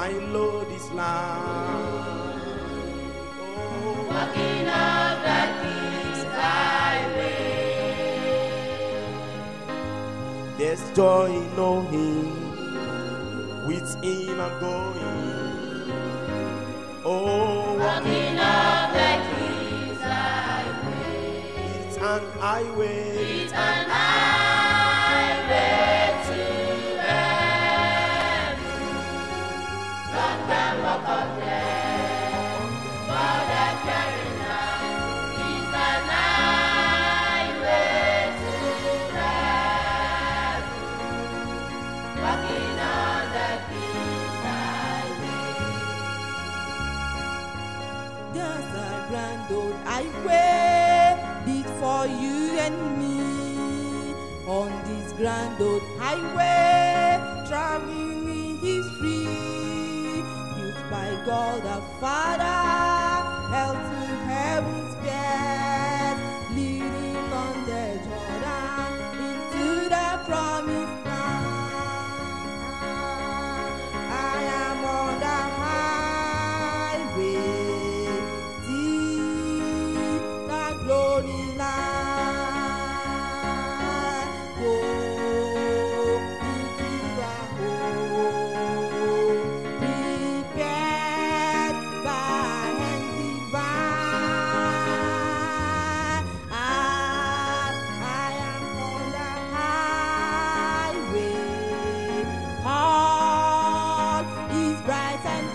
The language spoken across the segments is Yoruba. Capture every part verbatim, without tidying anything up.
my load is light. Oh, Walking up that King's highway. there's joy in knowing with him I'm going. Oh, Walking up that King's highway. it's an highway. It's an highway to heaven. None can walk up there, for that very night. It's an highway to heaven. Walking on the King's highway. There's a grand old highway built for you and me. On this grand old highway, traveling is free. Built by God the Father, held to heaven's bed, leading on the Jordan into the promised land. I am on the highway, see the glory line. Go into a home prepared by hand divine. I, I am on the highway. All is bright and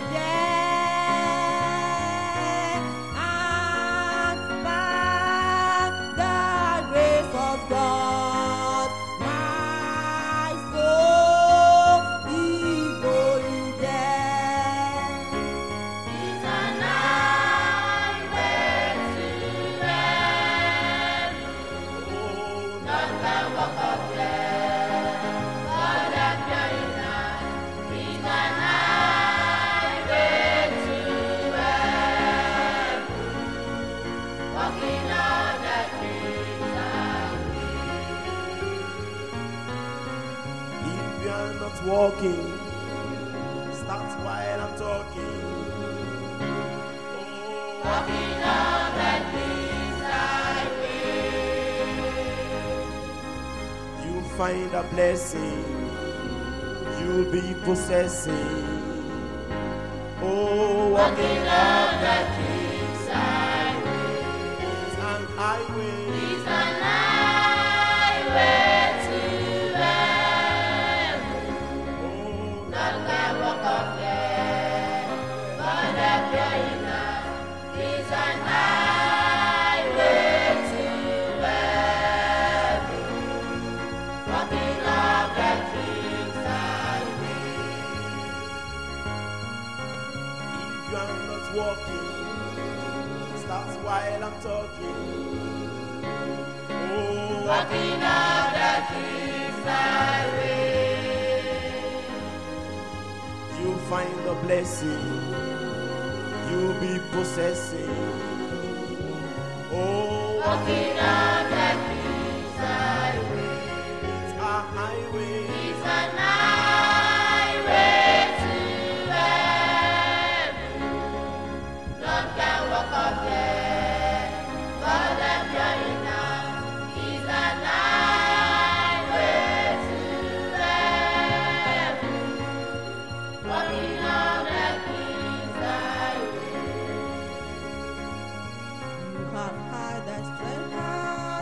fair, and by the grace of God, my soul is going there. It's an highway to heaven. None can walk up there, for that very night. It's an highway to heaven. Walking on that King's highway. If you are not walking, start while I'm talking. Oh, Walking on that King's highway. you'll find a blessing, you'll be possessing. Oh, walking Walking on that King's highway. it's an highway. It's an highway to heaven. Oh, None can walk up there, for that very night. It's an highway to heaven. Walking up that King's highway. if you are not walking, start while I'm talking. Oh, Walking up that King's highway. you'll find a blessing, you'll be possessing. Oh, Walking up that King's highway. it's a highway. It's an highway to heaven. None can walk up there, for that very night. It's an highway to heaven. Walking on that King's highway. You have had a strength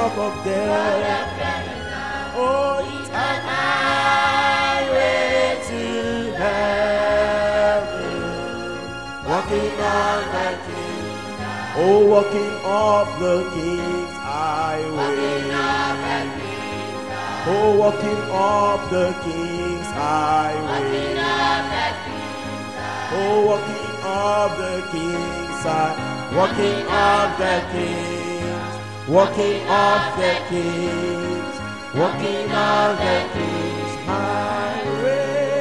walk of death. Oh, it's an highway to heaven. Walking on the King. Oh, walking off the King's highway. Oh, walking off the King's highway. Oh, walking off the King's highway. Walking off the King's. Walking off the King's. Walking off the King's highway.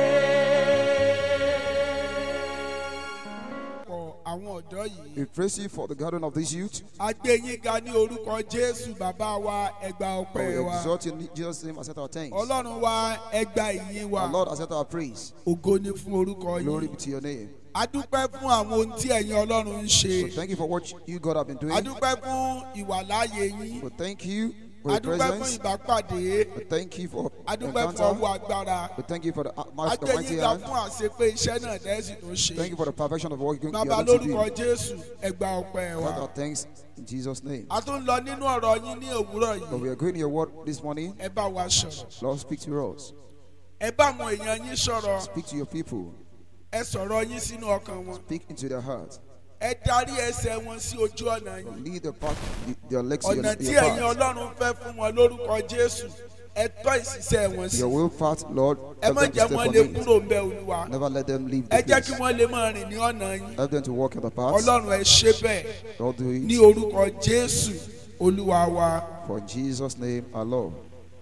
Àwọn ọ̀dọ́ yìí. We praise you for the gathering of this youth. A gbé yín ga ní orúkọ Jésù bàbá wa, ẹ gba We ọpẹ́ wa. exalt you in Jesus' name, accept our thanks. Ọlọ́run wa, ẹ gba ìyìn wa. Our Lord, accept our praise. Ògo ni fún orúkọ Glory yín. be to your name. A dúpẹ́ fún àwọn ohun tí ẹ̀yin Ọlọ́run ń So ṣe. thank you for what you, God, have been doing. A dúpẹ́ fún ìwàláyé yín. We thank you for A your dúpẹ́ fún presence. ìbápàdé. We thank you for A dúpẹ́ fún encounter. ọwọ́ agbára. We thank you for the, uh, A might- the gbé mighty yín ga hand. fún àṣepé iṣẹ́ náà dẹ́sì tó ṣe. Thank you for the perfection of what you're going Bàbá to do. lórúkọ Jésù, ẹ gba ọpẹ́ Accept wa. our thanks in Jesus' name. A tún lọ nínú ọ̀rọ̀ yín ní òwúrọ̀ But yìí. we are going to your word this morning. Ẹ bá wa sọ̀rọ̀. Lord, speak to us. Ẹ bá àwọn èèyàn yín sọ̀rọ̀. Speak to your people. Ẹ sọ̀rọ̀ yín sínú ọkàn wọn. Speak into their heart. Ẹ darí ẹsẹ̀ wọn sí ojú ọ̀nà yín. Lead the path, their legs to your, Ọ̀nà tí your ẹ̀yin path. Ọlọ́run fẹ́ fún wọn lórúkọ Jésù. Ẹ tọ́ ìṣiṣẹ́ wọn sí. Your will path, Lord. Ẹ Help má them to jẹ́ step wọ́n on lè it. kúrò ń bẹ Olúwa. Never let them leave Ẹ the jẹ́ kí place. wọ́n lè máa rìn ní ọ̀nà yín. Help them to walk in the path. Ọlọ́run ẹ ṣe bẹ́ẹ̀ Lord, do ní it. orúkọ Jésù Olúwa wa. For in Jesus' name, our Lord.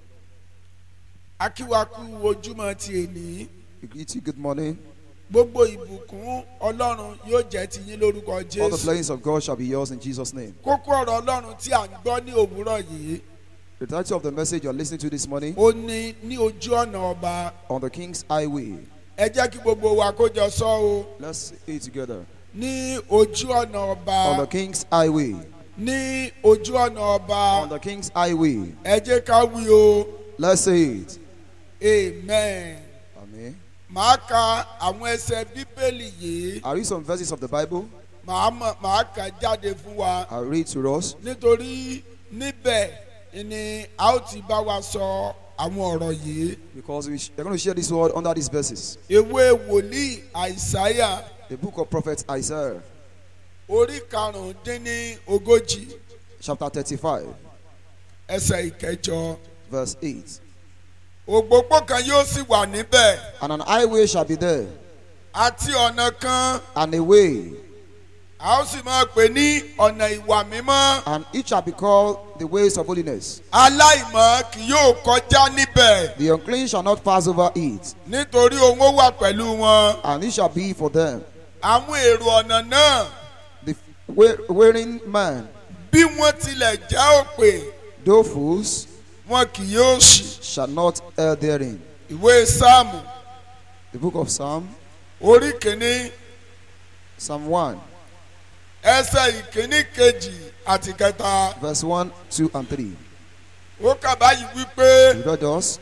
Akíwakú ojúmọ́ ti èní. We greet you good morning. Gbogbo ìbùkún Ọlọ́run yóò jẹ́ ti yín lórúkọ All the Jésù. blessings of God shall be yours in Jesus' name. Kókó ọ̀rọ̀ Ọlọ́run tí à ń gbọ́ ní òwúrọ̀ yìí. The title of the message you're listening to this morning, Ó ní ní ojú ọ̀nà ọba. On the King's Highway. Ẹ jẹ́ kí gbogbo wa kó jọ sọ o. Let's say it together. Ní ojú ọ̀nà On ọba. the King's Highway. Ní ojú ọ̀nà ọba. On the King's Highway. Ẹ jẹ́ ká wí o. Let's say it. Amen. Amen. Màá ka àwọn ẹsẹ̀ Bíbélì yìí. I'll read some verses of the Bible. Màá mọ̀ màá kà jáde fún wa. I'll read to us. Nítorí níbẹ̀ ni a ó ti bá wa sọ àwọn ọ̀rọ̀ yìí. Because we sh- we're going to share this word under these verses. Ìwé wòlíì Àìsáyà The book of prophet Isaiah, orí karùndínní ogójì chapter thirty-five, ẹsẹ̀ ìkẹjọ. verse eight. Òpópó kan yóò sì wà níbẹ̀ And an highway shall be there, àti ọ̀nà kan and a way, a ó sì máa pè ní ọ̀nà ìwà mímọ́. and it shall be called the ways of holiness. Aláìmọ́ kì yóò kọjá níbẹ̀ The unclean shall not pass over it, nítorí òun ó wà pẹ̀lú wọn. and it shall be for them. Àwọn èrò ọ̀nà náà The we- wearing man, bí wọ́n tilẹ̀ já òpè though fools, wọn kì yóò ṣì. shall not err therein. Ìwé Sáàmù The book of Psalm, orí kìíní Psalm one, ẹsẹ̀ ìkíní kejì àti kẹta. verse one, two, and three. Ó kà báyìí wípé The Lord does.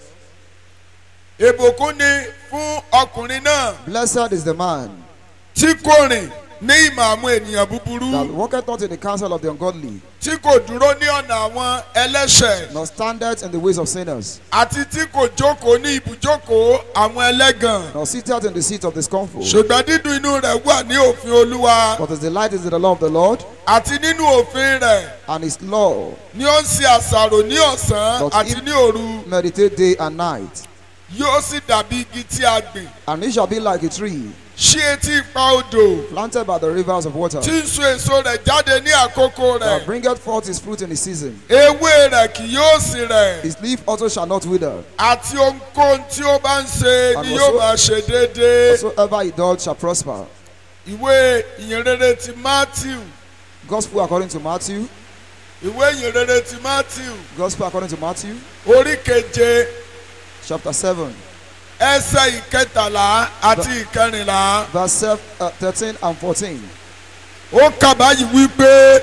ìbùkún ni fún ọkùnrin náà Blessed is the man tí kò rìn ní ìmọ̀ àwọn ènìyàn búburú, that walketh not in the counsel of the ungodly, tí kò dúró ní ọ̀nà àwọn ẹlẹ́ṣẹ̀, nor standeth in the ways of sinners, àti tí kò jókòó ní ibùjókòó àwọn ẹlẹ́gàn. nor sitteth in the seat of the scornful. Ṣùgbọ́n dídùn inú rẹ̀ wà ní òfin Olúwa, But his delight is in the law of the Lord, àti nínú òfin rẹ̀ and his law ni ó ń ṣe àṣàrò ní ọ̀sán But àti if- ní òru. meditate day and night. Yóò sì dàbí igi tí a gbìn And he shall be like a tree sí etí ipa odò, planted by the rivers of water, tí ń so èso rẹ̀ jáde ní àkókò that rẹ̀. bringeth forth his fruit in his season. Ewé rẹ̀ kì yóò sì rẹ̀, His leaf also shall not wither. àti ohunkóhun tí ó bá ń ṣe And ni yóò whatso- máa ṣe déédéé. Whatsoever he doth shall prosper. Ìwé ìyìnrere ti Matthew, Gospel according to Matthew. ìwé ìyìnrere ti Matthew, Gospel according to Matthew, orí keje, chapter seven, ẹsẹ̀ ìkẹtàlá àti ìkẹrìnlá. verse seven, uh, thirteen and fourteen. Ó kà báyìí wípé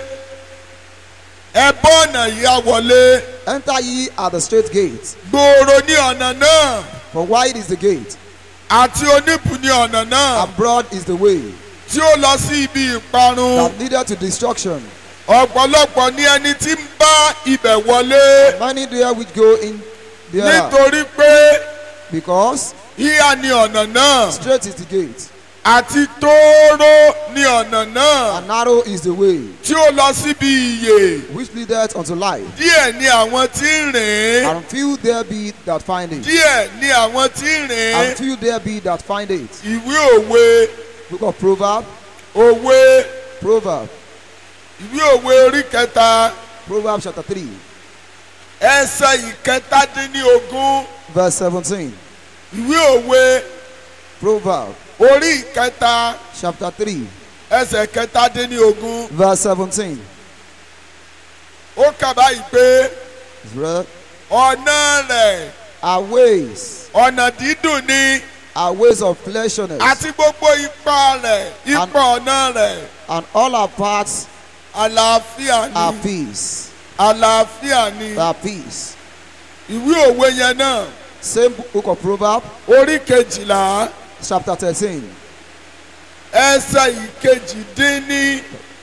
ẹ bọ́ ọ̀nà yìí á wọlé, Enter ye at the straight gate, gbòòrò ní ọ̀nà náà, for wide is the gate, àti oníbù ní ọ̀nà náà and broad is the way tí ó lọ sí ibi ìparun, that leadeth to destruction, ọ̀pọ̀lọpọ̀ ní ẹni tí ń bá ibẹ̀ wọlé Many there which go in there nítorí pé because híhá ni ọ̀nà náà straight is the gate àti tóóró ni ọ̀nà náà and narrow is the way tí ó lọ síbi ìyè which leadeth unto life, díẹ̀ ni àwọn tí ń rìn and few there be that find it, díẹ̀ ni àwọn tí ń rìn and few there be that find it. ìwé òwe Book of Proverbs, òwe Proverbs, ìwé òwe orí kẹta Proverbs chapter three, ẹsẹ̀ ìkẹtàdínlógún verse seventeen. ìwé òwe Proverbs orí ìkẹta chapter three, ẹsẹ̀ kẹtàdínlógún verse seventeen. ó kà báyìí pé It's read, ọ̀nà rẹ̀ our ways, ọ̀nà dídùn ni our ways of pleasureness, àti gbogbo ipa rẹ̀ ipa ọ̀nà rẹ̀ and all our paths àlàáfíà are ni peace, àlàáfíà ni are peace. ìwé òwe yẹn náà Same book of Proverbs, orí kejìlá chapter thirteen, ẹsẹ̀ ìkejìdínní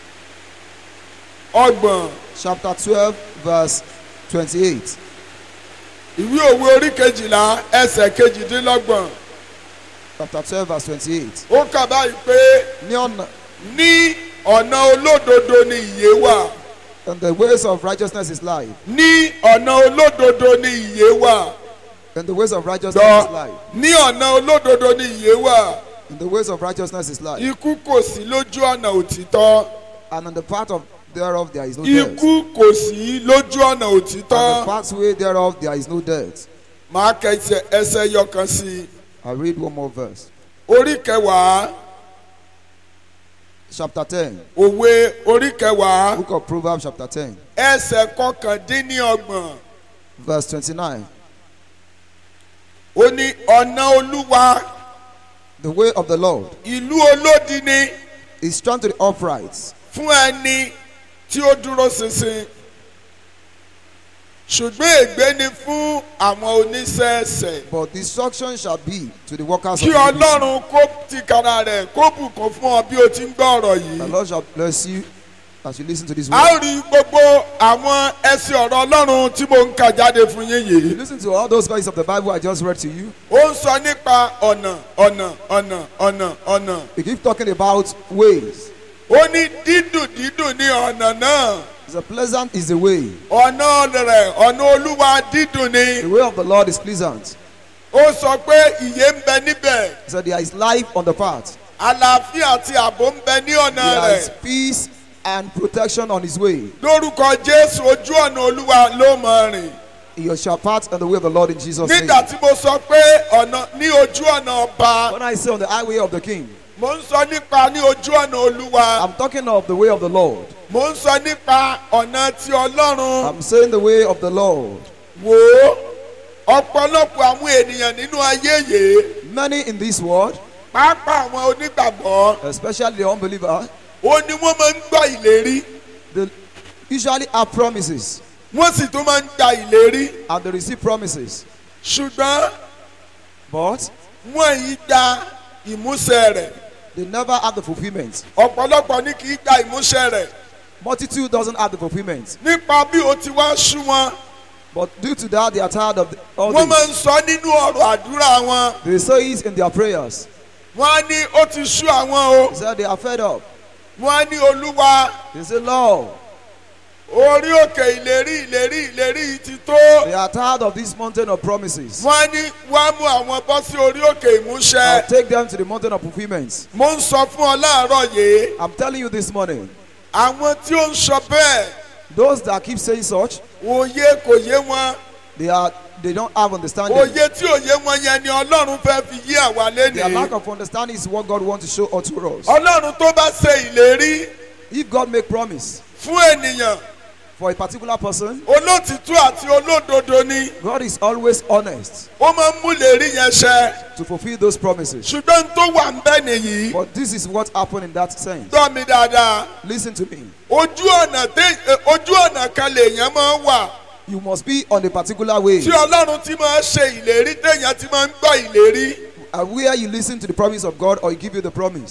ọgbọ̀n chapter twelve, verse twenty-eight. ìwé òwe orí kejìlá ẹsẹ̀ kejìdínlọ́gbọ̀n Chapter twelve, verse twenty-eight. ó kà báyìí pé Ní ọ̀nà- ní ọ̀nà olódodo ni ìyè wà And the ways of righteousness is life. ní ọ̀nà olódodo ni ìyè wà And the ways of righteousness lọ is life. ní ọ̀nà olódodo ni ìyè wà And the ways of righteousness is life. ikú kò sí lójú ọ̀nà òtítọ́ And on the path of thereof there is no death. ikú kò sí lójú ọ̀nà And the òtítọ́ pathway thereof there is no death. máa kẹsẹ̀ ẹsẹ̀ yọkan sí i I'll read one more verse. orí kẹwàá Chapter ten. òwe orí kẹwàá Book of Proverbs chapter ten. ẹsẹ̀ kọkàndínlọ́gbọ̀n Verse twenty-nine. ó ní ọ̀nà olúwa The way of the Lord ìlú olódi ni is strong to the upright, fún ẹni tí ó dúró ṣinṣin ṣùgbọ́n ègbé ni fún àwọn oníṣẹ́ẹ̀ṣẹ̀ but destruction shall be to the workers kí of iniquity. ọlọ́run kó tìkára rẹ̀ kó bùkún fún ọ bí o ti ń gbọ́ ọ̀rọ̀ The yìí. Lord shall bless you as you listen to this a ó word. rí gbogbo àwọn ẹsẹ̀ ọ̀rọ̀ ọlọ́run tí mo ń kà jáde fún yín You yìí. listen to all those verses of the Bible I just read to you. ó ń sọ nípa ọ̀nà ọ̀nà ọ̀nà ọ̀nà ọ̀nà. We keep talking about ways. ó ní dídùn dídùn ní ọ̀nà náà. The pleasant is the way. ọ̀nà rẹ̀ ọ̀nà olúwa dídùn ni. The way of the Lord is pleasant. ó sọ pé ìyè ń bẹ níbẹ̀. He said there is life on the path. àlàáfíà àti ààbò ń bẹ ní ọ̀nà There is rẹ̀. peace and protection on his way. lórúkọ jésù ojú ọ̀nà olúwa ló mọ̀ rìn. You shall path on the way of the Lord in Jesus' name. nígbà tí mo sọ pé ọ̀nà ní ojú ọ̀nà ọba When I say on the highway of the king, mo ń sọ nípa ní ojú ọ̀nà olúwa. I'm talking of the way of the Lord. mo ń sọ nípa ọ̀nà ti ọlọ́run. I'm saying the way of the Lord. wò ó ọ̀pọ̀lọpọ̀ àwọn ènìyàn nínú ayé yìí Many in this world, pàápàá àwọn onígbàgbọ́ especially the unbeliever, ó ní wọ́n máa ń gbọ́ ìlérí they usually have promises wọ́n sì tún máa ń gba ìlérí and they receive promises. ṣùgbọ́n But wọ́n yìí gba ìmúṣẹ rẹ̀ they never have the fulfillment. ọ̀pọ̀lọpọ̀ ní kì í gba ìmúṣẹ rẹ̀ Multitude doesn't have the fulfillment. nípa bí o ti wá sú wọn But due to that, they are tired of the, all wọ́n máa ń this. sọ nínú ọ̀rọ̀ àdúrà wọn They say it in their prayers. wọ́n á ní ó ti sú àwọn o They say they are fed up. wọ́n á ní olúwa They say, Lord, orí òkè ìlérí ìlérí ìlérí yìí ti tó they are tired of this mountain of promises. wọ́n á ní wọ́n á mú àwọn bọ́ sí orí òkè ìmúṣẹ. I'll take them to the mountain of fulfillment. mo ń sọ fún ọ láàárọ̀ yìí I'm telling you this morning, àwọn tí ó ń sọ bẹ́ẹ̀ those that keep saying such, òye kò yé wọn they are they don't have understanding. òye tí òye wọn yẹn ni ọlọ́run fẹ́ fi yé àwa Their lack lénìí of understanding is what God wants to show unto us. ọlọ́run tó bá ṣe ìlérí If God make promise fún ènìyàn for a particular person, olótìtú àti olódodo ni God is always honest ó máa ń mú ìlérí yẹn ṣẹ to fulfill those promises. ṣùgbọ́n tó wà ń bẹ́ nìyí But this is what happened in that sense. gbọ́ mi dáadáa Listen to me. ojú ọ̀nà tẹ ojú ọ̀nà kan lèèyàn máa ń wà You must be on a particular way. tí ọlọ́run ti máa ń ṣe ìlérí téèyàn ti máa ń gbọ́ ìlérí And where you listen to the promise of God or He give you the promise. téèyàn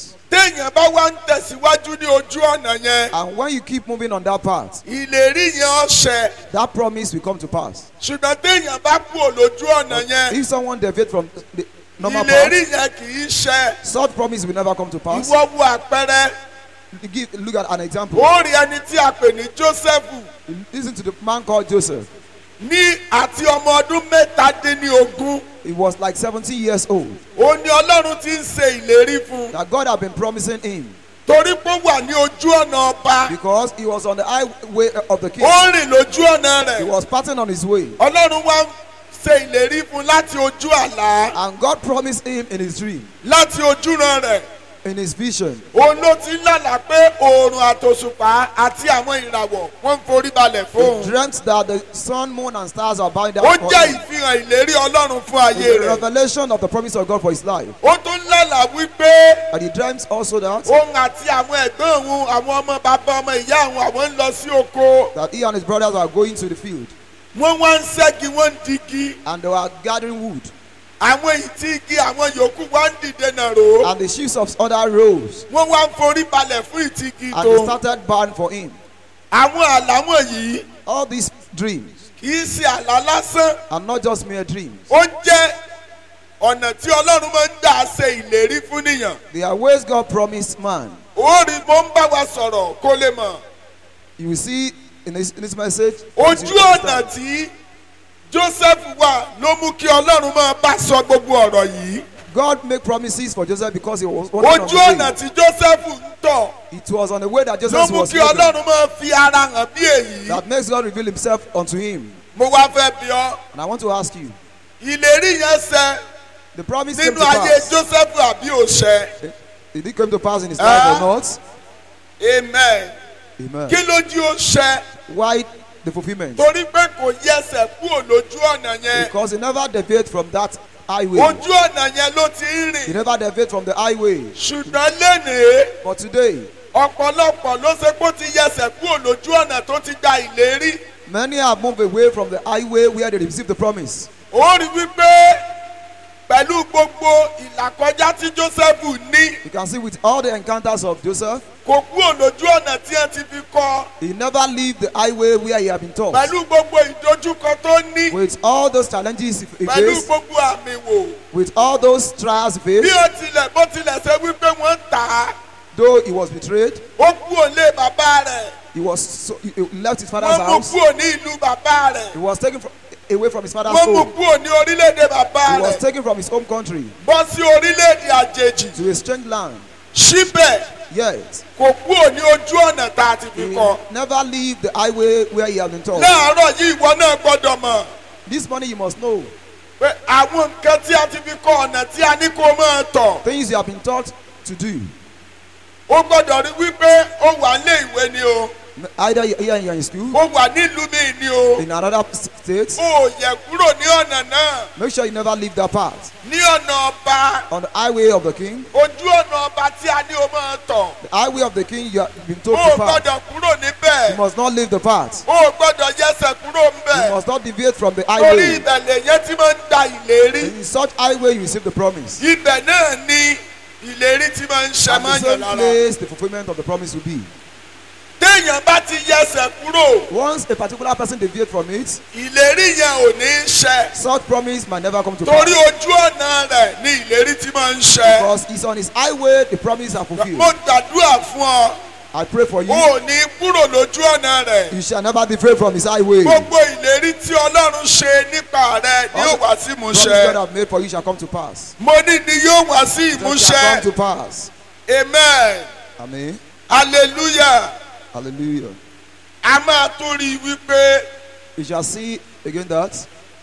téèyàn bá wá ń tẹ̀síwájú ní ojú ọ̀nà yẹn And when you keep moving on that path, ìlérí yẹn ó ṣẹ. that promise will come to pass. ṣùgbọ́n téèyàn bá kúrò lójú ọ̀nà yẹn If someone deviates from the normal ìlérí path, yẹn kì í ṣẹ. such promise will never come to pass. ìwọ wo àpẹẹrẹ Give, look at an example. ó rí ẹni tí a pè ní Jósẹ́fù Listen to the man called Joseph. ní àti ọmọ ọdún mẹ́tàdínlógún He was like seventy years old. ó ní Ọlọ́run ti ń ṣe ìlérí fún un That God had been promising him torí pé ó wà ní ojú ọ̀nà ọba because he was on the highway of the king. ó rìn lójú ọ̀nà He rẹ̀ was passing on his way. Ọlọ́run wá ń ṣe ìlérí fún un láti ojú àlá And God promised him in his dream, láti ojúran rẹ̀ in his vision. òun ló ti ń lálàá pé oòrùn àtòṣùpá àti àwọn ìràwọ̀ wọ́n ń forí balẹ̀ He fóun dreamt that the sun, moon, and stars are bowing down ó for jẹ́ him. ìfihàn ìlérí Ọlọ́run fún It's ayé a rẹ̀ revelation of the promise of God for his life. ó tún ń lálàá wípé And he dreamt also that òun àti àwọn ẹ̀gbọ́n òun àwọn ọmọ bàbá ọmọ ìyá òun àwọn ń lọ sí oko that he and his brothers are going to the field wọ́n wá ń ṣẹ́gi wọ́n ń digi and they were gathering wood. àwọn ìtì igi àwọn yòókù wá ń dìde nàró And the chiefs of other rose wọ́n wá ń forí balẹ̀ fún ìtì igi and they tó started bowing for him. àwọn àlá wọ̀nyí All these dreams kì í ṣe àlá lásán are not just mere dreams. ó jẹ́ ọ̀nà tí Ọlọ́run máa ń dà ṣe ìlérí fún nìyàn They are ways God promised man. ó rí mo ń bá wa sọ̀rọ̀ kó lè mọ̀ You will see in this, in this message. ojú ọ̀nà tí Joseph wà ló mú kí Ọlọ́run máa bá sọ gbogbo ọ̀rọ̀ yìí God made promises for Joseph because he was walking on ojú the ọ̀nà way. tí Joseph ń tọ̀ It was on the way that ló Joseph mú was kí walking Ọlọ́run máa fi ara hàn bí èyí that makes God reveal himself unto him. mo wá fẹ́ bi ọ́ And I want to ask you, ìlérí yẹn ṣẹ the promise came nínú to ayé pass. Joseph àbí ò ṣẹ Did it come to pass in his Ah. life or not? amen Amen. kí ló jí ó ṣẹ Why the fulfillment? torí pé kò yẹsẹ̀ kúrò lójú ọ̀nà yẹn Because he never deviated from that highway. ojú ọ̀nà yẹn ló ti ń He rìn never deviated from the highway. ṣùgbọ́n lénìí But today, ọ̀pọ̀lọpọ̀ ló ṣe pé ó ti yẹsẹ̀ kúrò lójú ọ̀nà tó ti gba ìlérí many have moved away from the highway where they received the promise. ó rí wípé pẹ̀lú gbogbo ìlàkọjá tí Joseph ní You can see with all the encounters of Joseph, kò kúrò lójú ọ̀nà tí ẹ ti fi kọ́ he never left the highway where he had been taught. pẹ̀lú gbogbo ìdojúkọ tó ní With all those challenges he pẹ̀lú faced, gbogbo àmì wò with all those trials he bí faced, ó tilẹ̀ bó tilẹ̀ ṣe wípé wọ́n tà á though he was betrayed, ó kúrò lé bàbá rẹ̀ he was so, he he left his father's wọ́n mú house. kúrò ní ìlú bàbá rẹ̀ He was taken from, away from his father's wọ́n mú home. kúrò ní orílẹ̀-èdè bàbá He was rẹ̀ taken from his home country bọ́ sí orílẹ̀-èdè àjèjì to a strange land. síbẹ̀ Yet, kò kúrò ní ojú ọ̀nà tá a ti fi he kọ́ never left the highway where he had been taught. láàárọ̀ yìí ìwọ náà gbọ́dọ̀ mọ̀ This morning you must know pé àwọn nǹkan tí a ti fi kọ́ ọ̀nà tí a ní kó máa tọ̀ things you have been taught to do. ó gbọ́dọ̀ rí wípé ó wà nílé ìwé ni o Either here you are in school, ó wà nílùú mi ni o in another state, ó yẹ kúrò ní ọ̀nà náà make sure you never leave that path. ní ọ̀nà ọba On the highway of the king, ojú ọ̀nà ọba tí a ní o máa tọ̀ the highway of the king you have been told ó to pass. gbọ́dọ̀ kúrò níbẹ̀ You must not leave the path. ó gbọ́dọ̀ yẹsẹ̀ kúrò You ńbẹ̀ must not deviate from the torí highway. ìbẹ̀lẹ̀ yẹn tí máa ń da ìlérí In such highway you receive the promise. ibẹ̀ náà ni ìlérí tí máa ń ṣe At máa the ń yàn same lára place the fulfillment of the promise will be. téèyàn bá ti yẹsẹ̀ kúrò Once a particular person deviates from it, ìlérí yẹn ò ní í ṣẹ such promise might never come to pass. torí ojú ọ̀nà rẹ̀ ni ìlérí tí máa ń ṣẹ Because it's on his highway the promise are mo fulfilled. gbàdúrà fún ọ I pray for you. o ò ní kúrò lójú ọ̀nà rẹ̀ You shall never deviate from his highway. gbogbo ìlérí tí Ọlọ́run ṣe nípa rẹ̀ ni yóò wá sí Promise ìmúṣẹ God have made for you shall come to pass. mo ní ni yóò wá sí It shall come ìmúṣẹ to pass. amen Amen. hallelujah Hallelujah. a máa tó rí i wípé You shall see again that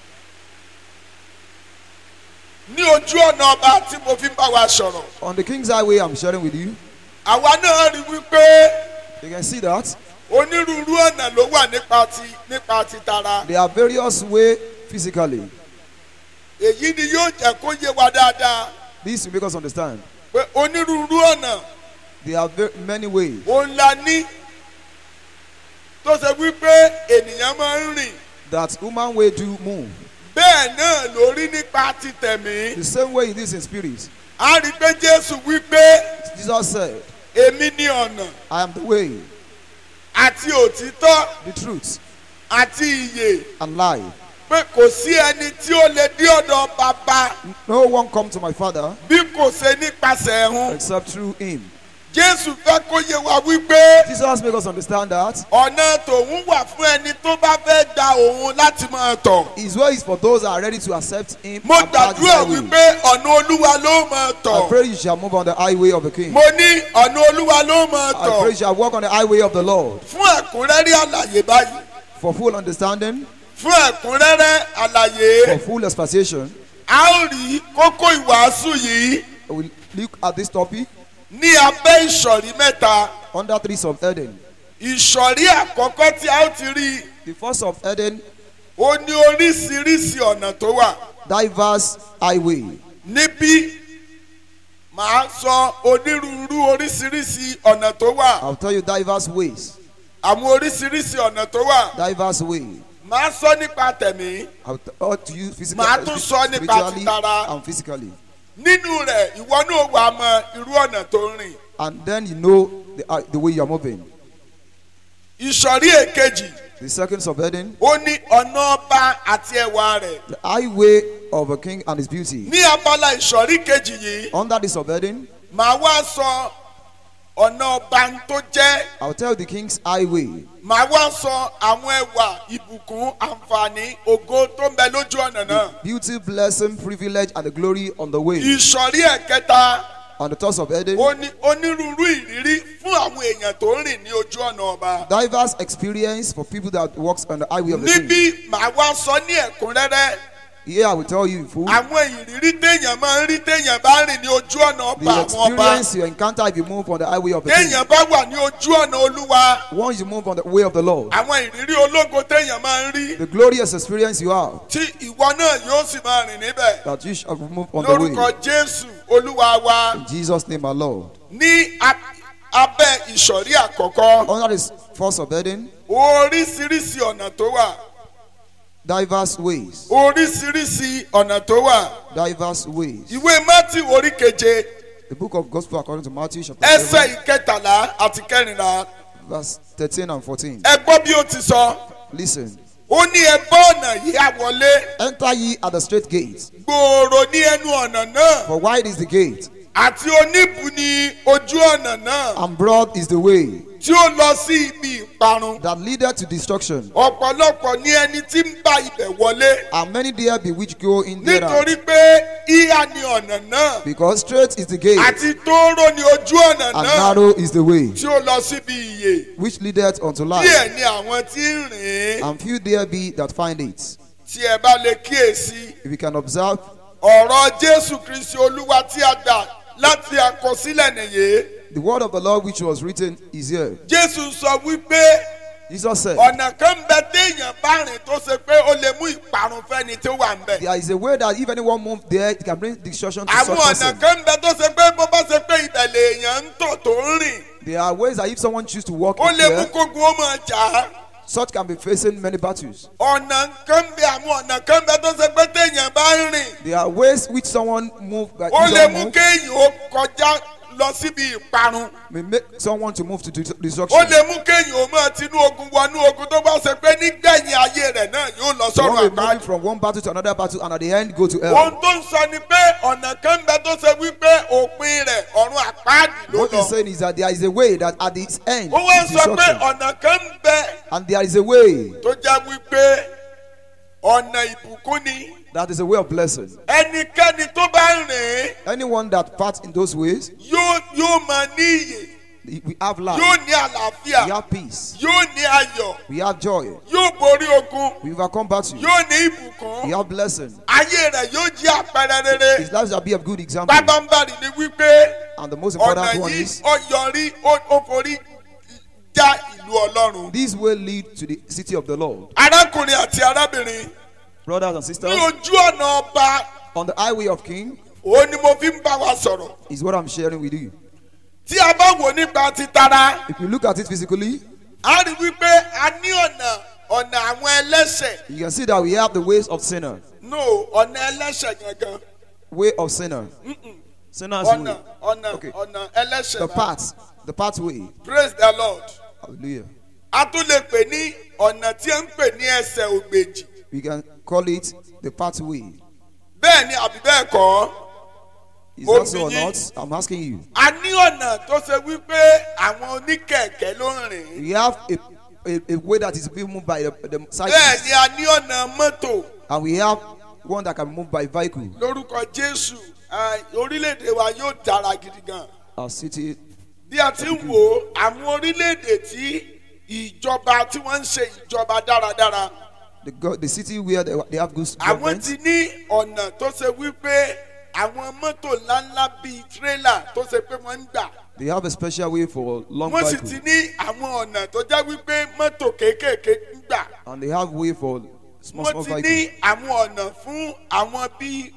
ní ojú ọ̀nà ọba tí mo fi ń bá wa sọ̀rọ̀ on the king's highway I'm sharing with you, àwa náà rí i wípé you can see that onírúurú ọ̀nà ló wà nípa ti nípa ti tara there are various ways physically. èyí ni yóò jẹ́ kó yé wa dáadáa This will make us understand. pé onírúurú ọ̀nà There are very many ways òun la ní tó ṣe wípé ènìyàn máa ń rìn that human way do move. bẹ́ẹ̀ náà ló rí nípa ti tẹ̀mí The same way it is in spirit. a rí pé Jésù wí pé Jesus said, èmi ní ọ̀nà I am the way, àti òtítọ́ the truth, àti ìyè and life. pé kò sí ẹni tí ó lè dé ọ̀dọ̀ bàbá No one come to my Father bí kò ṣe nípasẹ̀ ẹ̀hún. except through him. Jésù fẹ́ kó yé wa wípé Jesus make us understand that ọ̀nà tòun wà fún ẹni tó bá fẹ́ gba òun láti máa tọ̀. his way is for those that are ready to accept him. Mo and pass his gbàdúrà highway. wípé ọ̀nà Olúwa ló máa I tọ̀. pray you shall move on the highway of the King. Mo ní ọ̀nà Olúwa ló máa I pray tọ̀. you shall walk on the highway of the Lord. Fún ẹ̀kúnrẹ́rẹ́ àlàyé báyìí. For full understanding, Fún ẹ̀kúnrẹ́rẹ́ àlàyé. for full exposition, A ó rí kókó ìwàásù yìí we will look at this topic ní abẹ́ ìsọ̀rí mẹ́ta. under three sub-heading. Ìsọ̀rí àkọ́kọ́ tí a ó ti rí The first sub-heading, ó ní oríṣiríṣi ọ̀nà tó wà. diverse highway. Níbí màá sọ onírúurú oríṣiríṣi ọ̀nà tó wà. I'll tell you diverse ways. Àwọn oríṣiríṣi ọ̀nà tó wà. Diverse way. Màá sọ nípa tẹ̀mí. I'll tell to you physically, Màá tún sọ nípa spiritually, titara. and physically. Nínú rẹ̀ ìwọ náà wà mọ irú ọ̀nà tó ń rìn. And then you know the, uh, the way you are moving. Ìsọ̀rí èkejì The second subheading, ó ní ọ̀nà ọba àti ẹwà rẹ̀. the highway of a king and his beauty. Ní abala ìsọ̀rí kejì yìí Under the subheading, màá wá sọ ọ̀nà ọba tó jẹ́. I'll tell you the king's highway. Màá wá sọ àwọn ẹwà ìbùkún àǹfààní ògo tó ń bẹ lójú ọ̀nà náà. Beauty, blessing, privilege, and the glory on the way. Ìsọ̀rí ẹ̀kẹta On the third subheading, ó ní onírúurú ìrírí fún àwọn èèyàn tó ń rìn ní ojú ọ̀nà ọba. diverse experience for people that walks on the highway of the king. Níbí màá wá sọ ní ẹ̀kúnrẹ́rẹ́ Here I will tell you in full. àwọn ìrírí téèyàn máa ń rí téèyàn bá rìn ní ojú ọ̀nà ọba The àwọn ọba. experience you encounter if you move on the highway of the king. Téèyàn bá wà ní ojú ọ̀nà Olúwa Once you move on the way of the Lord, àwọn ìrírí ológo téèyàn máa ń rí the glorious experience you have, tí ìwọ náà yóò sì máa rìn níbẹ̀. that you shall move on the Lórúkọ way. Jésù Olúwa wa. In Jesus' name, our Lord. Ní ab- abẹ́ ìsọ̀rí àkọ́kọ́ Under this first subheading, oríṣiríṣi ọ̀nà tó wà. diverse ways. Oríṣiríṣi ọ̀nà tó wà. Diverse ways. Ìwé Mátì orí keje The book of Gospel according to Matthew chapter ẹsẹ̀ seven, ìkẹtàlá àti kẹrìnlá. verse thirteen and fourteen. Ẹ gbọ́ bí ó ti sọ. Listen. Ó ní ẹ bá ọ̀nà yìí àwọlé. Enter ye at the straight gate, Gbòòrò ní ẹnu ọ̀nà náà. for wide is the gate, Àti oníbù ní ojú ọ̀nà náà. and broad is the way Tí ó lọ sí ibi ìparun. that leadeth to destruction, Ọ̀pọ̀lọpọ̀ ní ẹni tí ń bá ibẹ̀ wọlé. and many there be which go in thereat. Nítorí pé ìhà ni ọ̀nà náà. Because straight is the gate, Àti tóóró ni ojú ọ̀nà and náà. narrow is the way Tí ó lọ síbi ìyè. which leadeth unto life, Díẹ̀ ni àwọn tí ń rìn. and few there be that find it. Tí ẹ bá lè kíyèsí. If you can observe, Ọ̀rọ̀ Jésù Kristi Olúwa tí a gbà láti àkọsílẹ̀ nìyí. the word of the Lord which was written is here. Jésù sọ wípé Jesus said, ọ̀nà kan ń bẹ téèyàn bá rìn tó ṣe pé ó lè mú ìparun fẹ́ni tó wà ń bẹ̀. there is a way that if anyone move there, it can bring destruction to Àwọn such ọ̀nà person. kan ń bẹ tó ṣe pé bó bá ṣe pé ibẹ̀ lèèyàn ń tọ̀ tó ń rìn. There are ways that if someone choose to walk Ó in lè mú there, kógun ó máa jà á. such can be facing many battles. Ọ̀nà kan ń bẹ àwọn ọ̀nà kan ń bẹ tó ṣe pé téèyàn bá ń rìn. There are ways which someone move by Ó lè someone mú move, kéèyàn ó kọjá lọ síbi ìparun. may make someone to move to de- Ó destruction. lè mú kéèyàn ó máa tinú ogun wọnú ogun tó bá ṣe pé nígbẹ̀yìn ayé rẹ̀ náà yóò lọ Someone sọ́run will move àpáàdì. from one battle to another battle, and at the end go to hell. Ohun tó ń sọ ni pé ọ̀nà kan ń bẹ tó ṣe wípé òpin rẹ̀ ọ̀run àpáàdì ló What he's lọ. saying is that there is a way that at its end Ó wá ń is sọ pé destruction, ọ̀nà kan ń bẹ and there is a way tó jẹ́ wípé ọ̀nà ìbùkún ni. that is a way of blessing. Ẹnikẹ́ni tó bá ń rìn Anyone that parts in those ways, yóò yóò máa ní iyè, we have life, yóò ní àlàáfíà, we have peace, yóò ní ayọ̀, we have joy, yóò borí ogun, we overcome battle, yóò ní we ìbùkún. have blessing. Ayé rẹ̀ yóò jẹ́ àpẹẹrẹ rere. His life shall be a good example. Pábánbárì ni wípé And the most ọ̀nà important one yìí is ó yọrí ó ó forí já ìlú Ọlọ́run. this will lead to the city of the Lord. Arákùnrin àti arábìnrin Brothers and ní sisters, ojú ọ̀nà ọba on the highway of King òun ni mo fi ń bá wa sọ̀rọ̀. is what I'm sharing with you. Tí a bá wò nípa ti tara, If you look at it physically, a rí wípé a ní ọ̀nà ọ̀nà àwọn ẹlẹ́ṣẹ̀. you can see that we have the ways of sinner. No, ọ̀nà ẹlẹ́ṣẹ̀ gangan. Way of sinner. Sinners ọ̀nà way. ọ̀nà Okay. ọ̀nà ẹlẹ́ṣẹ̀ The báyìí. path. The pathway. Praise the Lord. Hallelujah. A tún lè pè ní ọ̀nà tí a ń pè ní ẹsẹ̀ ògbèjì. We can call it the pathway. Bẹ́ẹ̀ ni àbí bẹ́ẹ̀ kọ́. Is that so or Obìnrin. not? I'm asking you. A ní ọ̀nà tó ṣe wípé àwọn oníkẹ̀kẹ́ ló ń rìn. We have a, a, a way that is being moved by the, the Bẹ́ẹ̀ cyclists, ni a ní ọ̀nà mọ́tò. and we have one that can be moved by vehicle. Lórúkọ Jésù, ah, orílẹ̀-èdè wa yóò dára gidi gan. Our city, Bí a ti ń wò ó, àwọn orílẹ̀-èdè tí ìjọba tí wọ́n ń ṣe ìjọba dáradára. the, go- the city where they, they have good Àwọn government, ti ní ọ̀nà tó ṣe wípé àwọn mọ́tò ńláńlá bíi tírélà tó ṣe pé wọ́n ń gbà. they have a special way for long Wọ́n sì ti vehicle, ní àwọn ọ̀nà tó jẹ́ wípé mọ́tò kéékèèké ń gbà. and they have way for small small Wọ́n ti vehicle. ní àwọn ọ̀nà fún àwọn bíi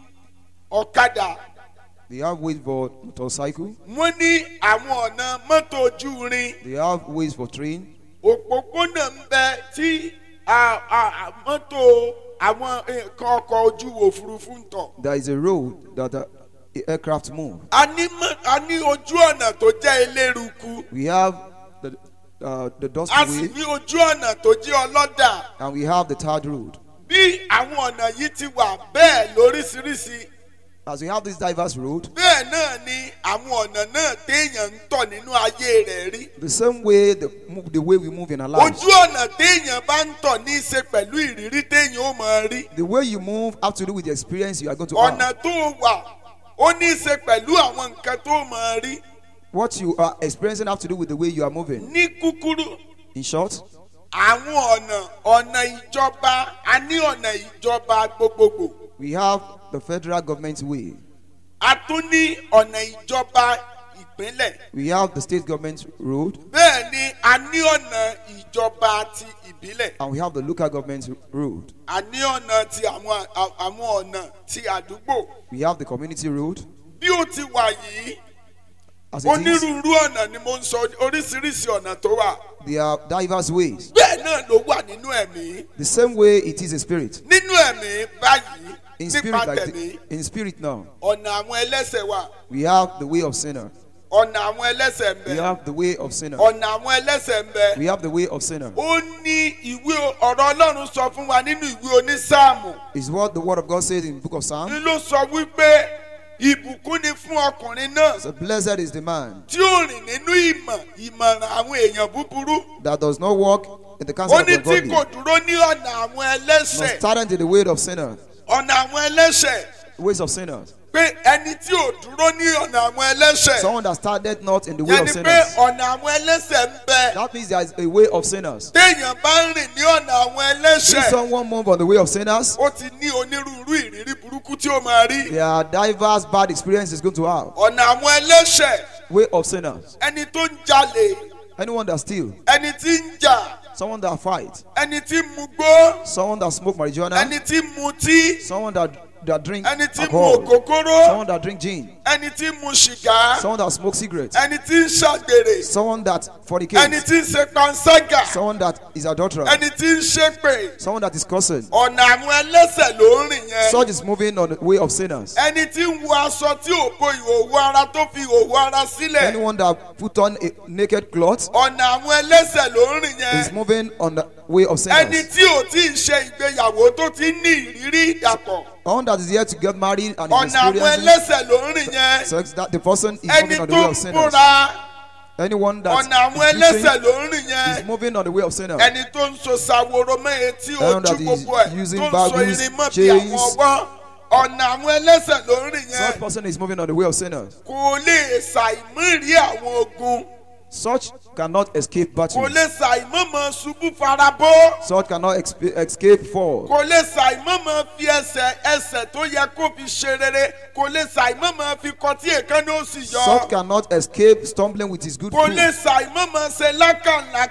ọ̀kadà. They have ways for motorcycle. Wọ́n ní àwọn ọ̀nà mọ́tò ojú irin. They have ways for train. Òpópónà ń bẹ tí a- a- a- mọ́tò àwọn nǹkan ọkọ̀ ojú òfurufú ń tọ̀. There is a road that uh, the aircraft move. A ní mọ́- a ní ojú ọ̀nà tó jẹ́ eléruku. We have the uh, the dust A sì way, ní ojú ọ̀nà tó jẹ́ ọlọ́dà. and we have the third road. Bí àwọn ọ̀nà yìí ti wà bẹ́ẹ̀ lóríṣiríṣi. As we have this diverse road, Bẹ́ẹ̀ náà ni àwọn ọ̀nà náà téèyàn ń tọ̀ nínú ayé rẹ̀ rí. the same way the move, the way we move in our lives, Ojú ọ̀nà téèyàn bá ń tọ̀ ní í ṣe pẹ̀lú ìrírí téèyàn ó máa rí. the way you move have to do with the experience you are going to have. Ọ̀nà tó wà ó ní í ṣe pẹ̀lú àwọn nǹkan tó máa rí. What you are experiencing have to do with the way you are moving. Ní kúkúrú, In short, àwọn ọ̀nà ọ̀nà ìjọba a ní ọ̀nà ìjọba gbogbogbò. we have the federal government way. A tún ní ọ̀nà ìjọba ìpínlẹ̀. We have the state government road, Bẹ́ẹ̀ ni a ní ọ̀nà ìjọba ti ìbílẹ̀. and we have the local government road. A ní ọ̀nà ti àwọn àwọn ọ̀nà ti àdúgbò. We have the community road. Bí ó ti wà yìí, As it is, onírúurú ọ̀nà ni mo ń sọ oríṣiríṣi ọ̀nà tó wà. there are diverse ways. Bẹ́ẹ̀ náà ló wà nínú ẹ̀mí. The same way it is a spirit. Nínú ẹ̀mí báyìí, In nípa spirit, like tẹ̀mí, the, in spirit now, ọ̀nà àwọn ẹlẹ́sẹ̀ wà. we have the way of sinner. Ọ̀nà àwọn ẹlẹ́sẹ̀ ń We bẹ. have the way of sinner. Ọ̀nà àwọn ẹlẹ́sẹ̀ ń bẹ. We have the way of sinner. Ó ní ìwé ọ̀rọ̀ Ọlọ́run sọ fún wa nínú ìwé onísáàmù. Is what the word of God says in the book of Ní Psalm. ló sọ wípé ìbùkún ni fún ọkùnrin náà So blessed is the man tí ó rìn nínú ìmọ̀ ìmọ̀ràn àwọn èèyàn búburú. that does not walk in the counsel Ó of ní the tí godly, kò dúró ní ọ̀nà àwọn nor ẹlẹ́sẹ̀. stand in the way of sinners, Ọ̀nà àwọn ẹlẹ́sẹ̀. ways of sinners. Pé ẹni tí ò dúró ní ọ̀nà àwọn ẹlẹ́sẹ̀. Someone that started not in the way Yẹn of ni pé sinners. ọ̀nà àwọn ẹlẹ́sẹ̀ ń bẹ. That means there is a way of sinners. Téèyàn bá ń rìn ní ọ̀nà àwọn If ẹlẹ́sẹ̀, someone move on the way of sinners, ó ti ní onírúurú ìrírí burúkú tí ó máa rí. there are diverse bad experiences going to have. Ọ̀nà àwọn ẹlẹ́sẹ̀, Way of sinners. ẹni tó ń jalè, Anyone that steal, ẹni tí ń jà, someone that fight, ẹni tí ń mugbó, someone that smoke marijuana, ẹni tí ń mutí, someone that that drink ẹni tí ń mu alcohol, ògógóró, someone that drink gin, ẹni tí ń mu sìgá, someone that smoke cigarettes, ẹni tí ń ṣàgbèrè, someone that ẹni fornicates, tí ń ṣe panṣágà, someone that is adulterer, ẹni tí ń ṣépè. someone that is cursing. Ọ̀nà àwọn ẹlẹ́sẹ̀ ló ń rìn yẹn. Such is moving on the way of sinners. Ẹni tí ń wọ aṣọ tí ò bo ìhòòhò ara tó fi ìhòòhò ara sílẹ̀. Anyone that put on a naked cloth Ọ̀nà àwọn ẹlẹ́sẹ̀ ló ń rìn is yẹn. moving on the way of Ẹni sinners. tí ò tí ì ṣe ìgbéyàwó tó ti ní ìrírí ìdàpọ̀. One that is here to get married and is Ọ̀nà àwọn experiencing ẹlẹ́sẹ̀ ló ń rìn yẹn. sex, that the person is Ẹni moving on the tó way ń of sinners. búra. Anyone that Ọ̀nà àwọn is ẹlẹ́sẹ̀ preaching ló ń rìn is yẹn. moving on the way of sinners. Ẹni tó ń so ṣàwòrò mọ́ etí Anyone ojú that is gbogbo ẹ̀ using tó ń so bagels, irin mọ́ bí chains. àwọn ọwọ́. Ọ̀nà àwọn ẹlẹ́sẹ̀ ló ń rìn Such yẹn. person is moving on the way of sinners. Kò lè ṣàìmọ̀rí àwọn ogun. Such cannot escape Kò battle. lè ṣàìmọ̀mọ̀ ṣubú farabó. Such cannot exp- escape fall. Kò lè ṣàìmọ̀mọ̀ fi ẹsẹ̀ ẹsẹ̀ tó yẹ kó fi ṣe rere. Kò lè ṣàìmọ̀mọ̀ fi kọtí èékánná ó sì yọ. Such cannot escape stumbling with his good Kò lè foot. ṣàìmọ̀mọ̀ ṣe